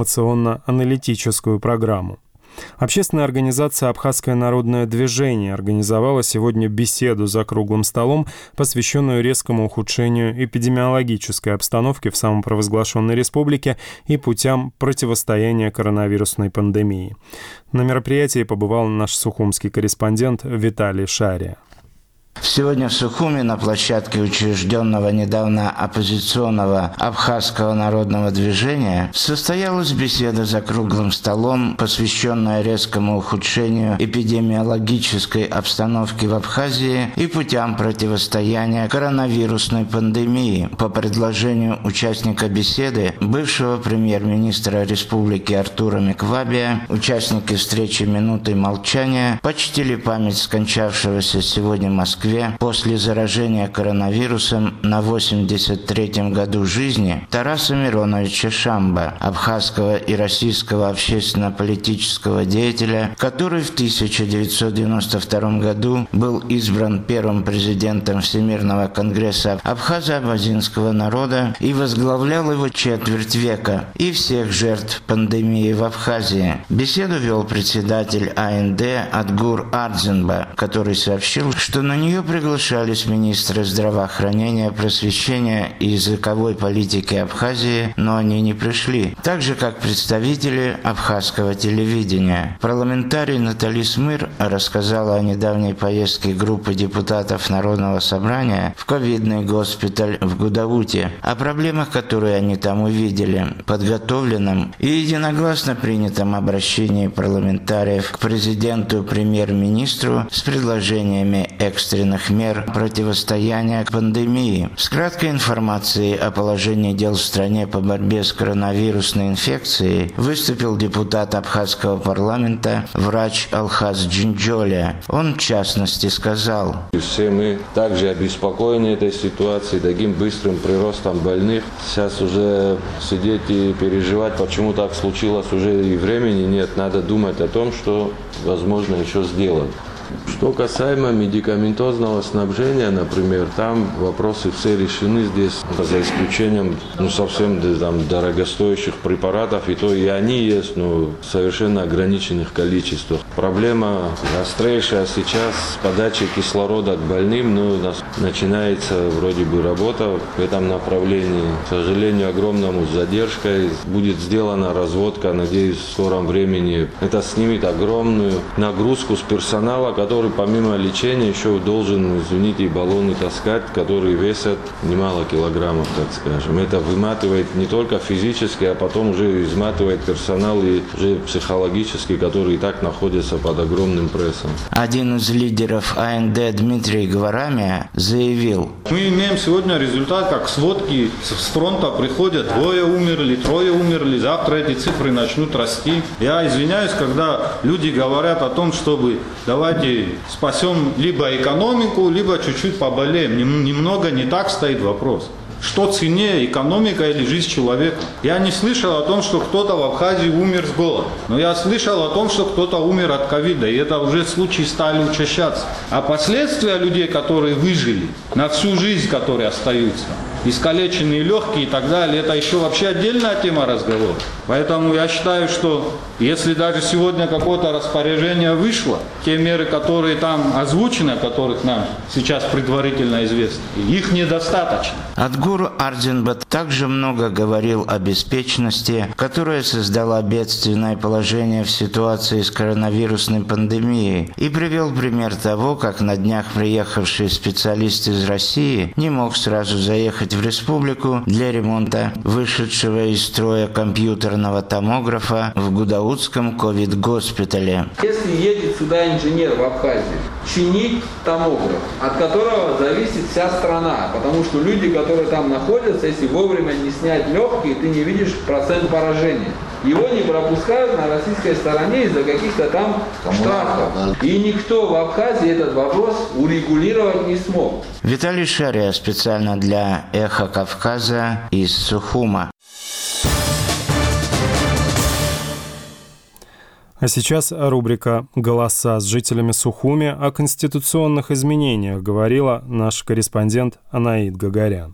S1: информационно-аналитическую программу. Общественная организация «Абхазское народное движение» организовала сегодня беседу за круглым столом, посвященную резкому ухудшению эпидемиологической обстановки в самопровозглашенной республике и путям противостояния коронавирусной пандемии. На мероприятии побывал наш сухумский корреспондент Виталий Шария.
S15: Сегодня в Сухуми на площадке учрежденного недавно оппозиционного Абхазского народного движения состоялась беседа за круглым столом, посвященная резкому ухудшению эпидемиологической обстановки в Абхазии и путям противостояния коронавирусной пандемии. По предложению участника беседы, бывшего премьер-министра республики Артура Миквабия, участники встречи «Минуты молчания» почтили память скончавшегося сегодня в Москве после заражения коронавирусом на восемьдесят третьем году жизни Тараса Мироновича Шамба, абхазского и российского общественно-политического деятеля, который в тысяча девятьсот девяносто втором году был избран первым президентом Всемирного конгресса абхазо-абазинского народа и возглавлял его четверть века, и всех жертв пандемии в Абхазии. Беседу вел председатель А Н Д Адгур Ардзинба, который сообщил, что на нее приглашались министры здравоохранения, просвещения и языковой политики Абхазии, но они не пришли, так же как представители абхазского телевидения. Парламентарий Натали Смыр рассказала о недавней поездке группы депутатов Народного собрания в ковидный госпиталь в Гудауте, о проблемах, которые они там увидели, подготовленном и единогласно принятом обращении парламентариев к президенту, премьер-министру с предложениями экстренных мер противостояния пандемии. С краткой информацией о положении дел в стране по борьбе с коронавирусной инфекцией выступил депутат Абхазского парламента, врач Алхаз Джинджоля. Он, в частности, сказал:
S16: «Все мы также обеспокоены этой ситуацией, таким быстрым приростом больных. Сейчас уже сидеть и переживать, почему так случилось, уже и времени нет. Надо думать о том, что возможно еще сделать». Что касаемо медикаментозного снабжения, например, там вопросы все решены здесь, за исключением ну, совсем там, дорогостоящих препаратов, и то и они есть, но в совершенно ограниченных количествах. Проблема острейшая сейчас с подачей кислорода к больным, но у нас начинается вроде бы работа в этом направлении. К сожалению, огромному с задержкой будет сделана разводка, надеюсь, в скором времени. Это снимет огромную нагрузку с персонала, который помимо лечения еще должен, извините, и баллоны таскать, которые весят немало килограммов, так скажем. Это выматывает не только физически, а потом уже изматывает персонал и уже психологически, который и так находится под огромным прессом.
S15: Один из лидеров А Н Д Дмитрий Гварамия заявил:
S17: «Мы имеем сегодня результат, как сводки с фронта приходят, двое умерли, трое умерли, завтра эти цифры начнут расти. Я извиняюсь, когда люди говорят о том, чтобы давайте спасем либо экономику, либо чуть-чуть поболеем. Немного не так стоит вопрос. Что ценнее, экономика или жизнь человека? Я не слышал о том, что кто-то в Абхазии умер с голода. Но я слышал о том, что кто-то умер от ковида. И это уже случаи стали учащаться. А последствия людей, которые выжили, на всю жизнь, которые остаются, искалеченные легкие и так далее, это еще вообще отдельная тема разговора. Поэтому я считаю, что если даже сегодня какое-то распоряжение вышло, те меры, которые там озвучены, о которых нам сейчас предварительно известно, их недостаточно.
S15: Адгур Ардзинбат также много говорил о беспечности, которая создала бедственное положение в ситуации с коронавирусной пандемией, и привел пример того, как на днях приехавший специалист из России не мог сразу заехать в республику для ремонта вышедшего из строя компьютерного томографа в Гудаутском ковид-госпитале.
S18: Если едет сюда инженер в Абхазию чинить томограф, от которого зависит вся страна, потому что люди, которые там находятся, если вовремя не снять легкие, ты не видишь процент поражения. Его не пропускают на российской стороне из-за каких-то там штрафов. И никто в Абхазии этот вопрос урегулировать не смог.
S15: Виталий Шария специально для «Эхо Кавказа» из Сухума.
S1: А сейчас рубрика «Голоса» с жителями Сухуми о конституционных изменениях говорила наш корреспондент Анаид Гагарян.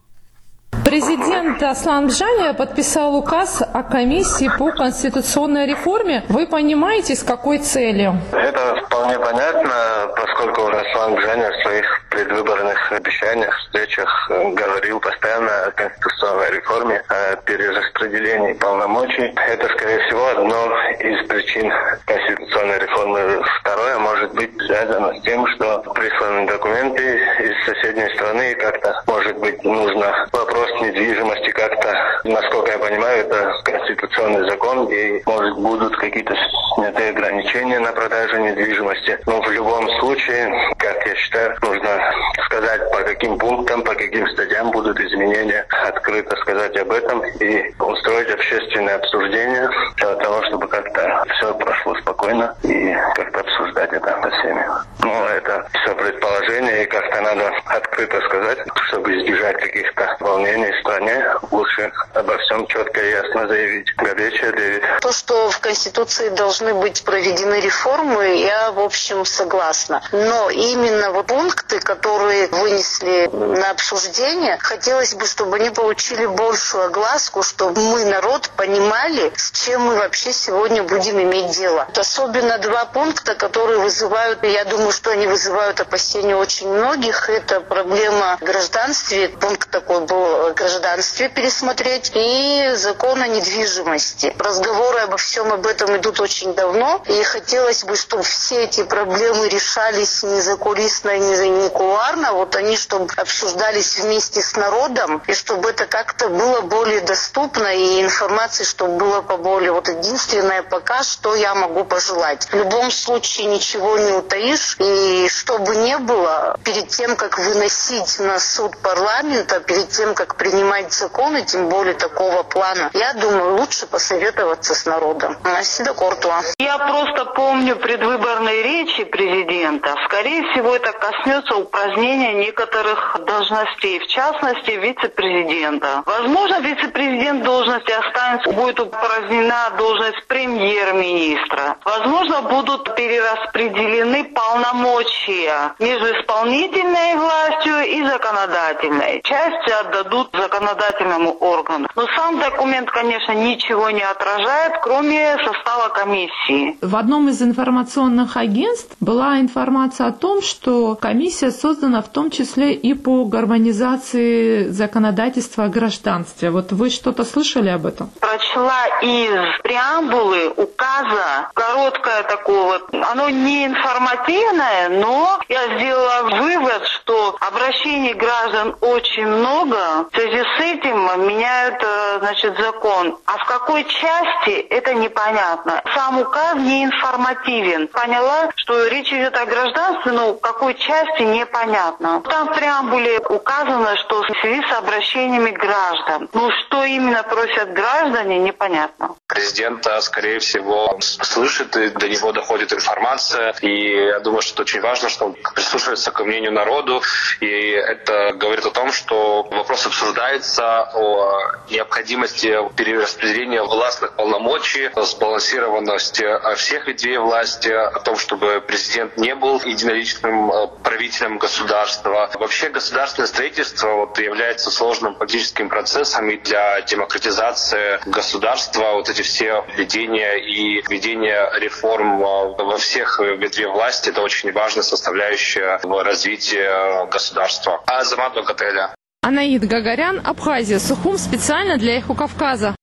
S19: Президент Аслан Джаня подписал указ о комиссии по конституционной реформе. Вы понимаете, с какой целью?
S20: Это вполне понятно, поскольку Аслан Джаня в своих предвыборных обещаниях, встречах говорил постоянно о конституционной реформе, о перераспределении полномочий. Это, скорее всего, одно из причин конституционной реформы. Второе может быть связано с тем, что присланы документы из соседней страны, и как-то, может быть, нужно вопрос недвижимости как-то, насколько я понимаю, это конституционный закон, и, может, будут какие-то снятые ограничения на продажу недвижимости. Но в любом случае, как я считаю, нужно сказать, по каким пунктам, по каким статьям будут изменения, открыто сказать об этом и устроить общественное обсуждение для того, чтобы как-то все прошло спокойно и как-то обсуждать это со всеми. Ну, это все предположение, и как-то надо открыто сказать, чтобы избежать каких-то волнений в стране, лучше обо всем четко и ясно заявить. Горячая Дэвид.
S21: То, что в Конституции должны быть проведены реформы, я, в общем, согласна. Но именно вот пункты, которые вынесли на обсуждение, хотелось бы, чтобы они получили большую огласку, чтобы мы, народ, понимали, с чем мы вообще сегодня будем иметь дело. Особенно два пункта, которые вызывают, я думаю, что они вызывают опасения очень многих. Это проблема гражданства. Пункт такой был о гражданстве пересмотреть, и закон о недвижимости. Разговоры обо всем об этом идут очень давно, и хотелось бы, чтобы все эти проблемы решались не закулисно, не, не кулуарно, вот они, чтобы обсуждались вместе с народом, и чтобы это как-то было более доступно, и информации, чтобы было поболее. Вот единственное пока, что я могу пожелать. В любом случае ничего не утаишь, и чтобы не было, перед тем, как выносить на суд парламента, перед тем, как принимать законы, тем более такого плана, я думаю, лучше посоветоваться с народом. Асида Кортуа.
S22: Я просто помню предвыборные речи президента. Скорее всего, это коснется упразднения некоторых должностей, в частности, вице-президента. Возможно, вице-президент должности останется, будет упразднена должность премьер-министра. Возможно, будут перераспределены полномочия между исполнительной властью и законодательной. Часть отдадут законодательному органу. Но сам документ, конечно, ничего не отражает, кроме состава комиссии.
S19: В одном из информационных агентств была информация о том, что комиссия создана в том числе и по гармонизации законодательства о гражданстве. Вот вы что-то слышали об этом?
S22: Прочла из преамбулы указа, короткое такое вот, оно не информативное, но я сделала вывод, что обращений граждан очень много. В связи с этим меняют, значит, закон. А в какой части, это непонятно. Сам указ не информативен. Поняла, что речь идет о гражданстве, но в какой части непонятно. Там в преамбуле указано, что в связи с обращениями граждан. Ну, что именно просят граждане, непонятно.
S23: Президент, скорее всего, слышит, и до него доходит информация. И я думаю, что это очень важно, что он прислушивается к мнению народу. И это говорит о том, что вопрос обсуждается о необходимости перераспределения властных полномочий, сбалансированности всех ветвей власти, о том, чтобы президент не был единоличным правителем государства. Вообще государственное строительство вот, является сложным политическим процессом, и для демократизации государства вот эти все введения и введение реформ во всех ветвях власти — это очень важная составляющая в развитии государства. Азамат Богателя.
S19: Анаид Гагарян, Абхазия, Сухум, специально для Эхо Кавказа.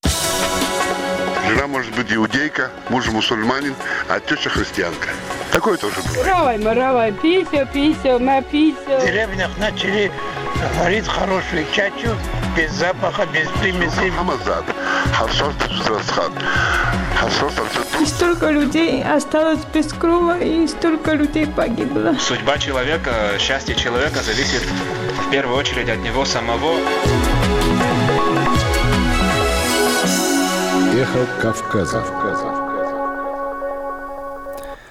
S24: Жена может быть иудейка, муж мусульманин, а теща христианка. Такое тоже бывает.
S25: Равай, маравай, писю, писю, на писю.
S26: В деревнях начали варить хорошую чачу, без запаха, без примесей.
S25: И столько людей осталось без крова, и столько людей погибло.
S27: Судьба человека, счастье человека зависит в первую очередь от него самого.
S12: Эхо Кавказа.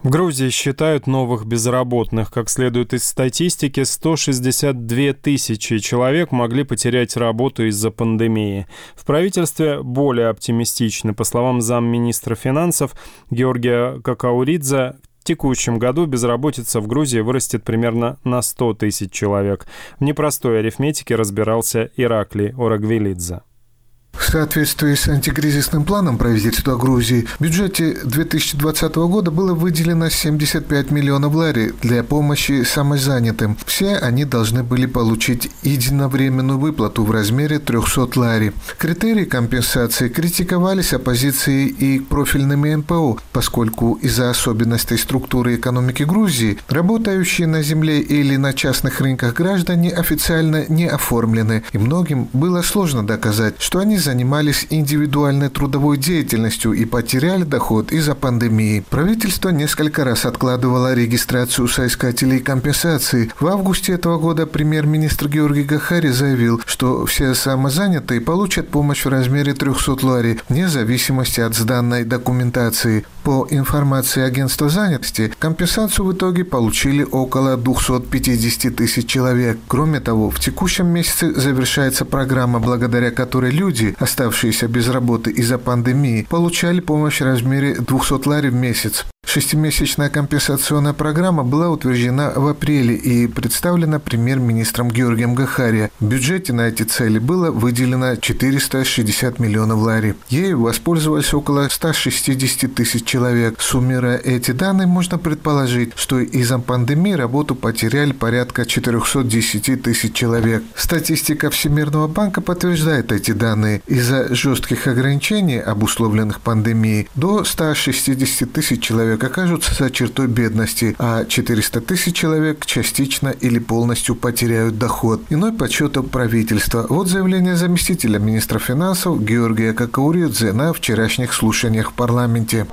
S1: В Грузии считают новых безработных. Как следует из статистики, сто шестьдесят две тысячи человек могли потерять работу из-за пандемии. В правительстве более оптимистичны. По словам замминистра финансов Георгия Какауридзе, в текущем году безработица в Грузии вырастет примерно на сто тысяч человек. В непростой арифметике разбирался Ираклий Орагвелидзе.
S3: В соответствии с антикризисным планом правительства Грузии в бюджете две тысячи двадцатого года было выделено семьдесят пять миллионов лари для помощи самозанятым. Все они должны были получить единовременную выплату в размере триста лари. Критерии компенсации критиковались оппозицией и профильными эн пэ о, поскольку из-за особенностей структуры экономики Грузии работающие на земле или на частных рынках граждане официально не оформлены, и многим было сложно доказать, что они занимались индивидуальной трудовой деятельностью и потеряли доход из-за пандемии. Правительство несколько раз откладывало регистрацию соискателей компенсации. В августе этого года премьер-министр Георгий Гахари заявил, что все самозанятые получат помощь в размере триста лари, вне зависимости от сданной документации. По информации агентства занятости, компенсацию в итоге получили около двести пятьдесят тысяч человек. Кроме того, в текущем месяце завершается программа, благодаря которой люди, оставшиеся без работы из-за пандемии, получали помощь в размере двести лари в месяц. Шестимесячная компенсационная программа была утверждена в апреле и представлена премьер-министром Георгием Гахари. В бюджете на эти цели было выделено четыреста шестьдесят миллионов лари. Ею воспользовались около ста шестидесяти тысяч человек. Суммируя эти данные, можно предположить, что из-за пандемии работу потеряли порядка четыреста десять тысяч человек. Статистика Всемирного банка подтверждает эти данные. Из-за жестких ограничений, обусловленных пандемией, до ста шестидесяти тысяч человек окажутся за чертой бедности, а четыреста тысяч человек частично или полностью потеряют доход. Иной подсчетов правительства. Вот заявление заместителя министра финансов Георгия Какауридзе на вчерашних слушаниях в парламенте.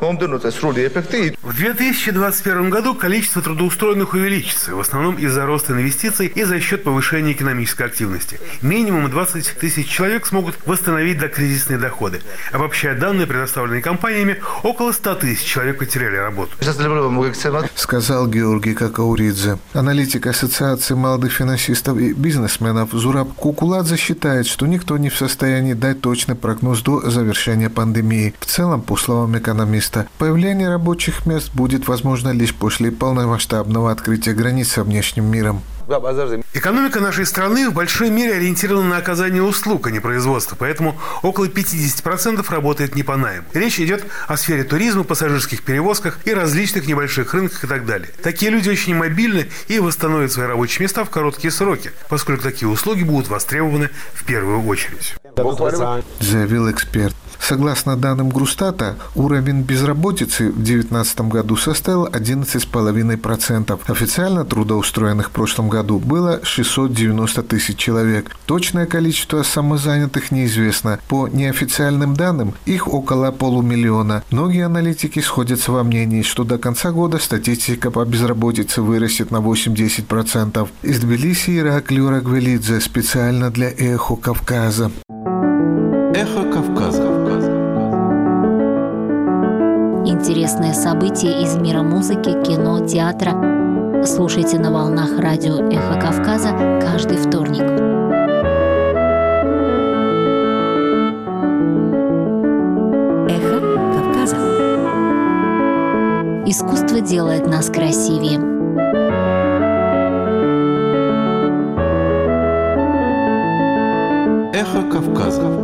S4: В две тысячи двадцать первом году количество трудоустроенных увеличится, в основном из-за роста инвестиций и за счет повышения экономической активности. Минимум двадцать тысяч человек смогут восстановить докризисные доходы. Обобщая данные, предоставленные компаниями, около ста тысяч человек потеряли работу.
S3: Сказал Георгий Какауридзе. Аналитик Ассоциации молодых финансистов и бизнесменов Зураб Кукуладзе считает, что никто не в состоянии дать точный прогноз до завершения пандемии. В целом, по словам экономиста, появление рабочих мест будет возможно лишь после полномасштабного открытия границ со внешним миром.
S4: Экономика нашей страны в большой мере ориентирована на оказание услуг, а не производство, поэтому около пятьдесят процентов работает не по найму. Речь идет о сфере туризма, пассажирских перевозках и различных небольших рынках и так далее. Такие люди очень мобильны и восстановят свои рабочие места в короткие сроки, поскольку такие услуги будут востребованы в первую очередь.
S3: Заявил эксперт. Согласно данным Грустата, уровень безработицы в две тысячи девятнадцатом году составил одиннадцать целых пять десятых процента. Официально трудоустроенных в прошлом году было шестьсот девяносто тысяч человек. Точное количество самозанятых неизвестно. По неофициальным данным, их около полумиллиона. Многие аналитики сходятся во мнении, что до конца года статистика по безработице вырастет на восемь-десять процентов. Из Тбилиси Ираклий Орагвелидзе специально для «Эхо Кавказа».
S12: «Эхо Кавказа».
S13: Интересные события из мира музыки, кино, театра. Слушайте на волнах радио «Эхо Кавказа» каждый вторник.
S5: «Эхо Кавказа».
S13: Искусство делает нас красивее.
S12: «Эхо Кавказа».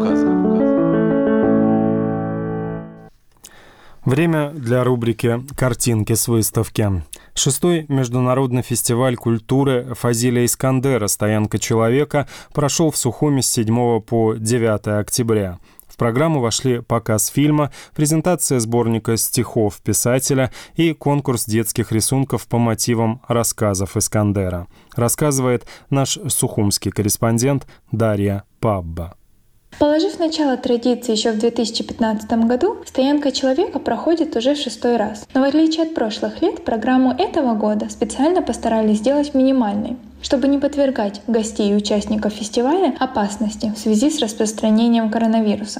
S1: Время для рубрики «Картинки с выставки». Шестой международный фестиваль культуры Фазиля Искандера «Стоянка человека» прошел в Сухуми с седьмого по девятое октября. В программу вошли показ фильма, презентация сборника стихов писателя и конкурс детских рисунков по мотивам рассказов Искандера. Рассказывает наш сухумский корреспондент Дарья Пабба.
S6: Положив начало традиции еще в две тысячи пятнадцатом году, «Стоянка человека» проходит уже в шестой раз. Но в отличие от прошлых лет, программу этого года специально постарались сделать минимальной, чтобы не подвергать гостей и участников фестиваля опасности в связи с распространением коронавируса.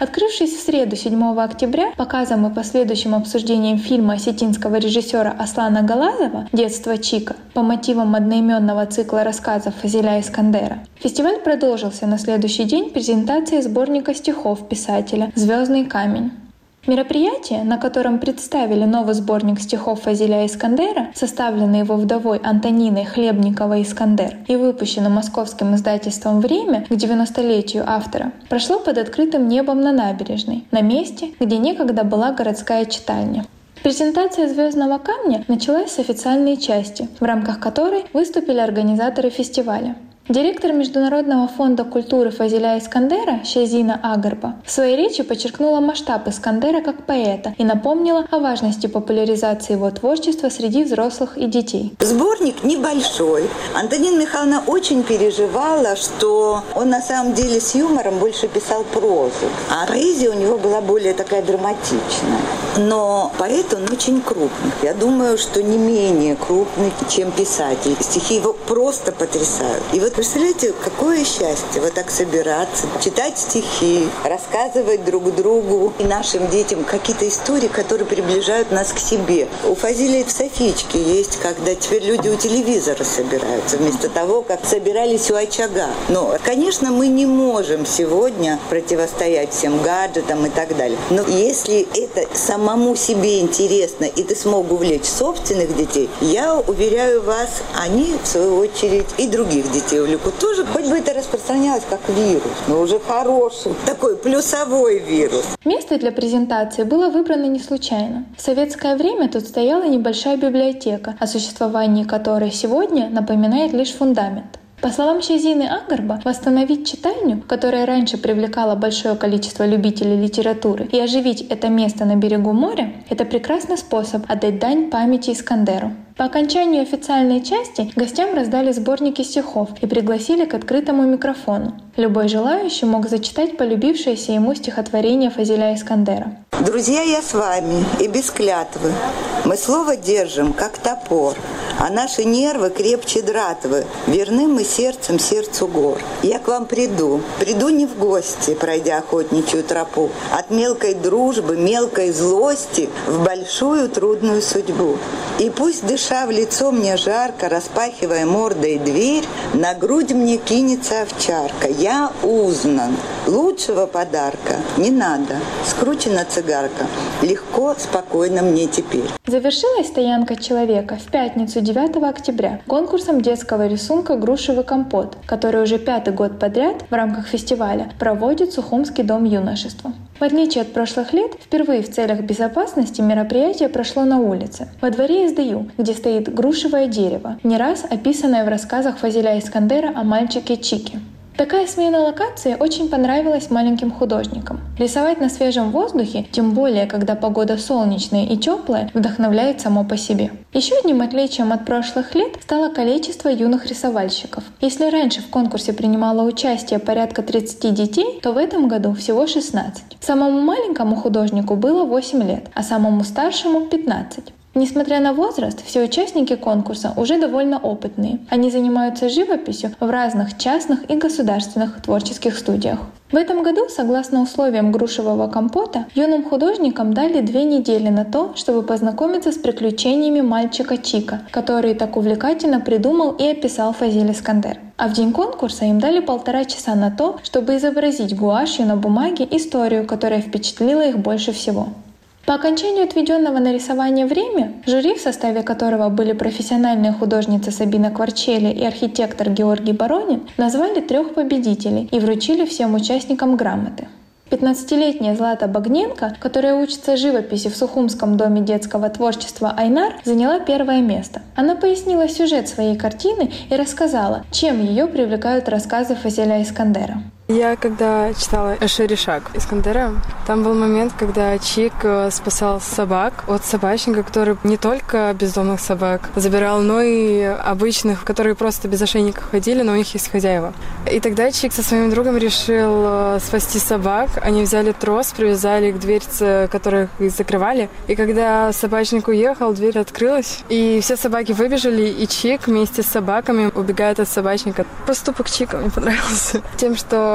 S6: Открывшись в среду седьмого октября показом и последующим обсуждением фильма осетинского режиссера Аслана Галазова «Детство Чика» по мотивам одноименного цикла рассказов Фазиля Искандера, фестиваль продолжился на следующий день презентацией сборника стихов писателя «Звездный камень». Мероприятие, на котором представили новый сборник стихов Фазиля Искандера, составленный его вдовой Антониной Хлебниковой-Искандер и выпущенный московским издательством «Время» к девяностолетию автора, прошло под открытым небом на набережной, на месте, где некогда была городская читальня. Презентация «Звездного камня» началась с официальной части, в рамках которой выступили организаторы фестиваля. Директор Международного фонда культуры Фазиля Искандера Шазина Агарба в своей речи подчеркнула масштаб Искандера как поэта и напомнила о важности популяризации его творчества среди взрослых и детей.
S2: Сборник небольшой. Антонина Михайловна очень переживала, что он на самом деле с юмором больше писал прозу, а поэзия у него была более такая драматичная. Но поэт он очень крупный. Я думаю, что не менее крупный, чем писатель. Стихи его просто потрясают. И вот представляете, какое счастье вот так собираться, читать стихи, рассказывать друг другу и нашим детям какие-то истории, которые приближают нас к себе. У Фазиля в Софичке есть, когда теперь люди у телевизора собираются, вместо того, как собирались у очага. Но, конечно, мы не можем сегодня противостоять всем гаджетам и так далее. Но если это самому себе интересно, и ты смог увлечь собственных детей, я уверяю вас, они, в свою очередь, и других детей увлекут тоже, хоть бы это распространялось как вирус, но уже хороший, такой плюсовой вирус.
S6: Место для презентации было выбрано не случайно. В советское время тут стояла небольшая библиотека, о существовании которой сегодня напоминает лишь фундамент. По словам Шазины Агарба, восстановить читальню, которая раньше привлекала большое количество любителей литературы, и оживить это место на берегу моря — это прекрасный способ отдать дань памяти Искандеру. По окончанию официальной части гостям раздали сборники стихов и пригласили к открытому микрофону. Любой желающий мог зачитать полюбившееся ему стихотворение Фазиля Искандера.
S2: «Друзья, я с вами, и без клятвы. Мы слово держим, как топор, а наши нервы крепче дратвы. Верны мы сердцем сердцу гор. Я к вам приду, приду не в гости, пройдя охотничью тропу, от мелкой дружбы, мелкой злости в большую трудную судьбу. И пусть, дыша в лицо мне жарко, распахивая мордой дверь, на грудь мне кинется овчарка. Я узнан. Лучшего подарка не надо. Скручена цигарка. Легко, спокойно мне теперь».
S6: Завершилась стоянка человека в пятницу девятого октября конкурсом детского рисунка «Грушевый компот», который уже пятый год подряд в рамках фестиваля проводит Сухумский дом юношества. В отличие от прошлых лет, впервые в целях безопасности мероприятие прошло на улице, во дворе эс дэ ю, где стоит грушевое дерево, не раз описанное в рассказах Фазиля Искандера о мальчике Чике. Такая смена локации очень понравилась маленьким художникам. Рисовать на свежем воздухе, тем более, когда погода солнечная и теплая, вдохновляет само по себе. Еще одним отличием от прошлых лет стало количество юных рисовальщиков. Если раньше в конкурсе принимало участие порядка тридцати детей, то в этом году всего шестнадцать. Самому маленькому художнику было восемь лет, а самому старшему — пятнадцать. Несмотря на возраст, все участники конкурса уже довольно опытные. Они занимаются живописью в разных частных и государственных творческих студиях. В этом году, согласно условиям грушевого компота, юным художникам дали две недели на то, чтобы познакомиться с приключениями мальчика Чика, который так увлекательно придумал и описал Фазиль Искандер. А в день конкурса им дали полтора часа на то, чтобы изобразить гуашью на бумаге историю, которая впечатлила их больше всего. По окончанию отведенного на рисование время, жюри, в составе которого были профессиональная художница Сабина Кварчели и архитектор Георгий Баронин, назвали трех победителей и вручили всем участникам грамоты. пятнадцатилетняя Злата Багненко, которая учится живописи в Сухумском доме детского творчества «Айнар», заняла первое место. Она пояснила сюжет своей картины и рассказала, чем ее привлекают рассказы Фазиля Искандера.
S7: Я когда читала «Шеришак» Искандера, там был момент, когда Чик спасал собак от собачника, который не только бездомных собак забирал, но и обычных, которые просто без ошейников ходили, но у них есть хозяева. И тогда Чик со своим другом решил спасти собак. Они взяли трос, привязали к дверце, которых их закрывали. И когда собачник уехал, дверь открылась, и все собаки выбежали, и Чик вместе с собаками убегает от собачника. Поступок Чика мне понравился тем, что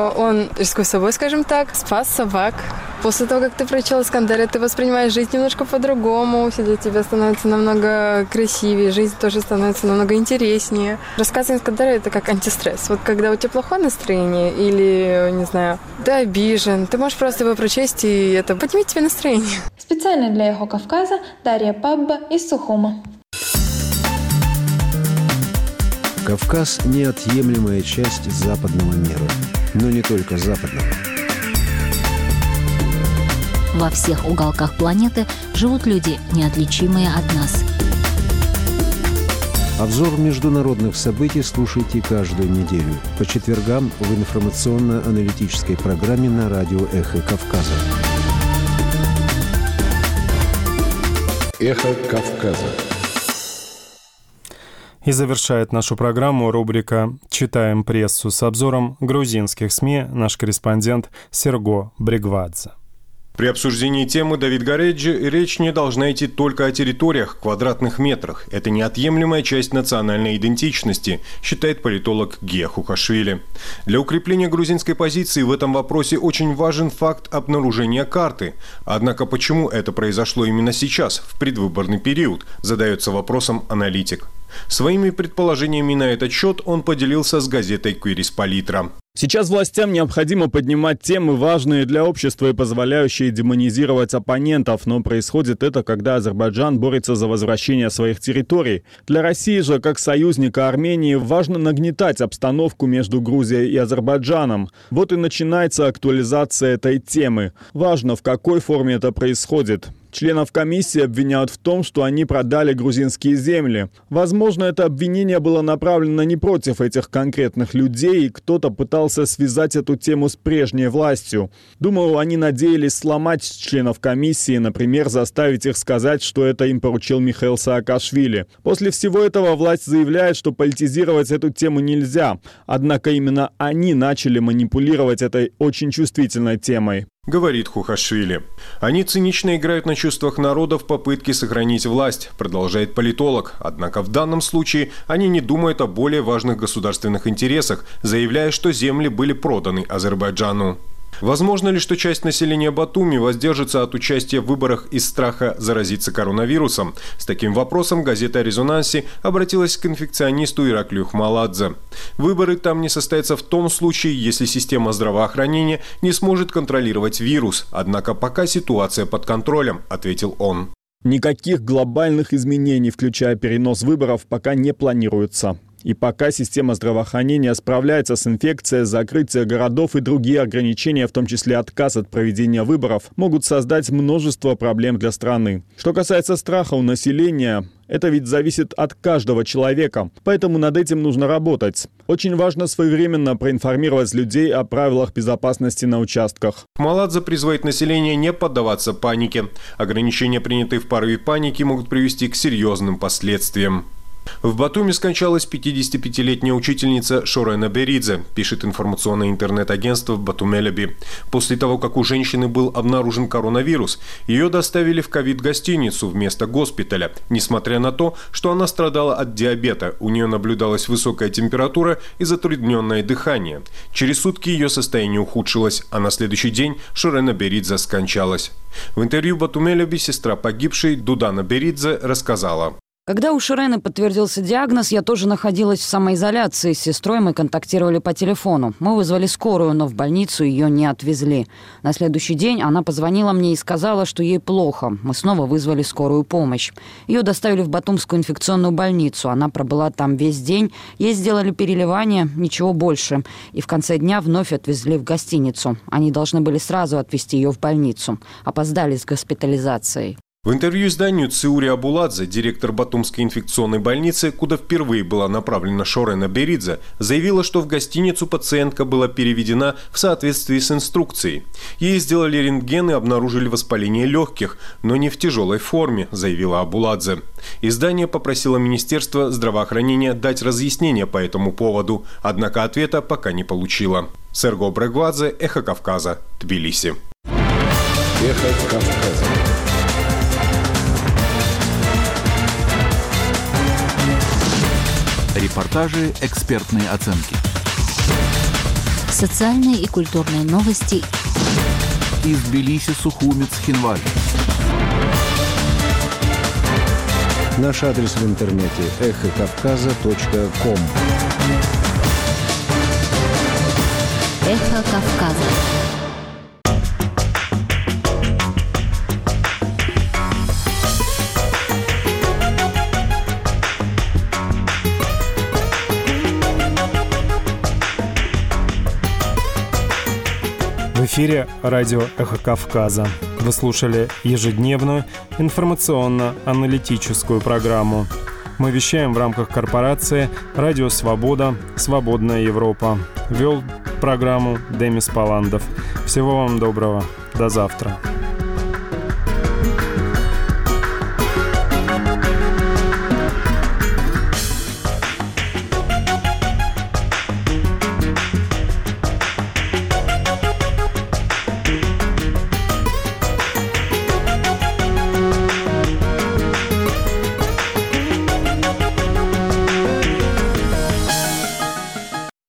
S7: что он, рискуя собой, скажем так, спас собак. После того, как ты прочел «Искандера», ты воспринимаешь жизнь немножко по-другому, все для тебя становится намного красивее, жизнь тоже становится намного интереснее. Рассказ «Искандера» — это как антистресс. Вот когда у тебя плохое настроение или, не знаю, ты обижен, ты можешь просто его прочесть, и это поднимет тебе настроение.
S6: Специально для «Эхо Кавказа» Дарья Пабба из Сухума.
S8: Кавказ – неотъемлемая часть западного мира, но не только западного.
S13: Во всех уголках планеты живут люди, неотличимые от нас.
S8: Обзор международных событий слушайте каждую неделю по четвергам в информационно-аналитической программе на радио «Эхо Кавказа».
S12: «Эхо Кавказа».
S1: И завершает нашу программу рубрика «Читаем прессу» с обзором грузинских СМИ наш корреспондент Серго Брегвадзе.
S9: При обсуждении темы Давид Гареджи речь не должна идти только о территориях, квадратных метрах. Это неотъемлемая часть национальной идентичности, считает политолог Гия Хухашвили. Для укрепления грузинской позиции в этом вопросе очень важен факт обнаружения карты. Однако почему это произошло именно сейчас, в предвыборный период, задается вопросом аналитик. Своими предположениями на этот счет он поделился с газетой «Квирис Политра».
S10: Сейчас властям необходимо поднимать темы, важные для общества и позволяющие демонизировать оппонентов, но происходит это, когда Азербайджан борется за возвращение своих территорий. Для России же, как союзника Армении, важно нагнетать обстановку между Грузией и Азербайджаном. Вот и начинается актуализация этой темы. Важно, в какой форме это происходит. Членов комиссии обвиняют в том, что они продали грузинские земли. Возможно, это обвинение было направлено не против этих конкретных людей, и кто-то пытался связать эту тему с прежней властью. Думаю, они надеялись сломать членов комиссии, например, заставить их сказать, что это им поручил Михаил Саакашвили. После всего этого власть заявляет, что политизировать эту тему нельзя. Однако именно они начали манипулировать этой очень чувствительной темой.
S9: Говорит Хухашвили. Они цинично играют на чувствах народа в попытке сохранить власть, продолжает политолог. Однако в данном случае они не думают о более важных государственных интересах, заявляя, что земли были проданы Азербайджану. Возможно ли, что часть населения Батуми воздержится от участия в выборах из страха заразиться коронавирусом? С таким вопросом газета о резонансе обратилась к инфекционисту Ираклию Хмаладзе. Выборы там не состоятся в том случае, если система здравоохранения не сможет контролировать вирус. Однако пока ситуация под контролем, ответил он.
S10: Никаких глобальных изменений, включая перенос выборов, пока не планируется. И пока система здравоохранения справляется с инфекцией, закрытие городов и другие ограничения, в том числе отказ от проведения выборов, могут создать множество проблем для страны. Что касается страха у населения, это ведь зависит от каждого человека, поэтому над этим нужно работать. Очень важно своевременно проинформировать людей о правилах безопасности на участках.
S9: Хмаладзе призывает население не поддаваться панике. Ограничения, принятые в порыве паники, могут привести к серьезным последствиям. В Батуми скончалась пятидесятипятилетняя учительница Шорена Беридзе, пишет информационное интернет-агентство Батумелеби. После того, как у женщины был обнаружен коронавирус, ее доставили в ковид-гостиницу вместо госпиталя. Несмотря на то, что она страдала от диабета, у нее наблюдалась высокая температура и затрудненное дыхание. Через сутки ее состояние ухудшилось, а на следующий день Шорена Беридзе скончалась. В интервью Батумелеби сестра погибшей Дудана Беридзе рассказала.
S11: Когда у Шорены подтвердился диагноз, я тоже находилась в самоизоляции. С сестрой мы контактировали по телефону. Мы вызвали скорую, но в больницу ее не отвезли. На следующий день она позвонила мне и сказала, что ей плохо. Мы снова вызвали скорую помощь. Ее доставили в Батумскую инфекционную больницу. Она пробыла там весь день. Ей сделали переливание, ничего больше. И в конце дня вновь отвезли в гостиницу. Они должны были сразу отвезти ее в больницу. Опоздали с госпитализацией.
S9: В интервью изданию Циури Абуладзе, директор Батумской инфекционной больницы, куда впервые была направлена Шорена Беридзе, заявила, что в гостиницу пациентка была переведена в соответствии с инструкцией. Ей сделали рентген и обнаружили воспаление легких, но не в тяжелой форме, заявила Абуладзе. Издание попросило Министерство здравоохранения дать разъяснение по этому поводу, однако ответа пока не получило. Серго Брегвадзе, Эхо Кавказа, Тбилиси.
S12: Эхо Кавказа. Репортажи, экспертные оценки.
S13: Социальные и культурные новости.
S14: Из Тбилиси, Сухумец, Хинваль.
S8: Наш адрес в интернете эхо кавказа точка ком.
S13: Эхо Кавказа.
S1: В эфире радио «Эхо Кавказа». Вы слушали ежедневную информационно-аналитическую программу. Мы вещаем в рамках корпорации «Радио Свобода. Свободная Европа». Вел программу Демис Паландов. Всего вам доброго. До завтра.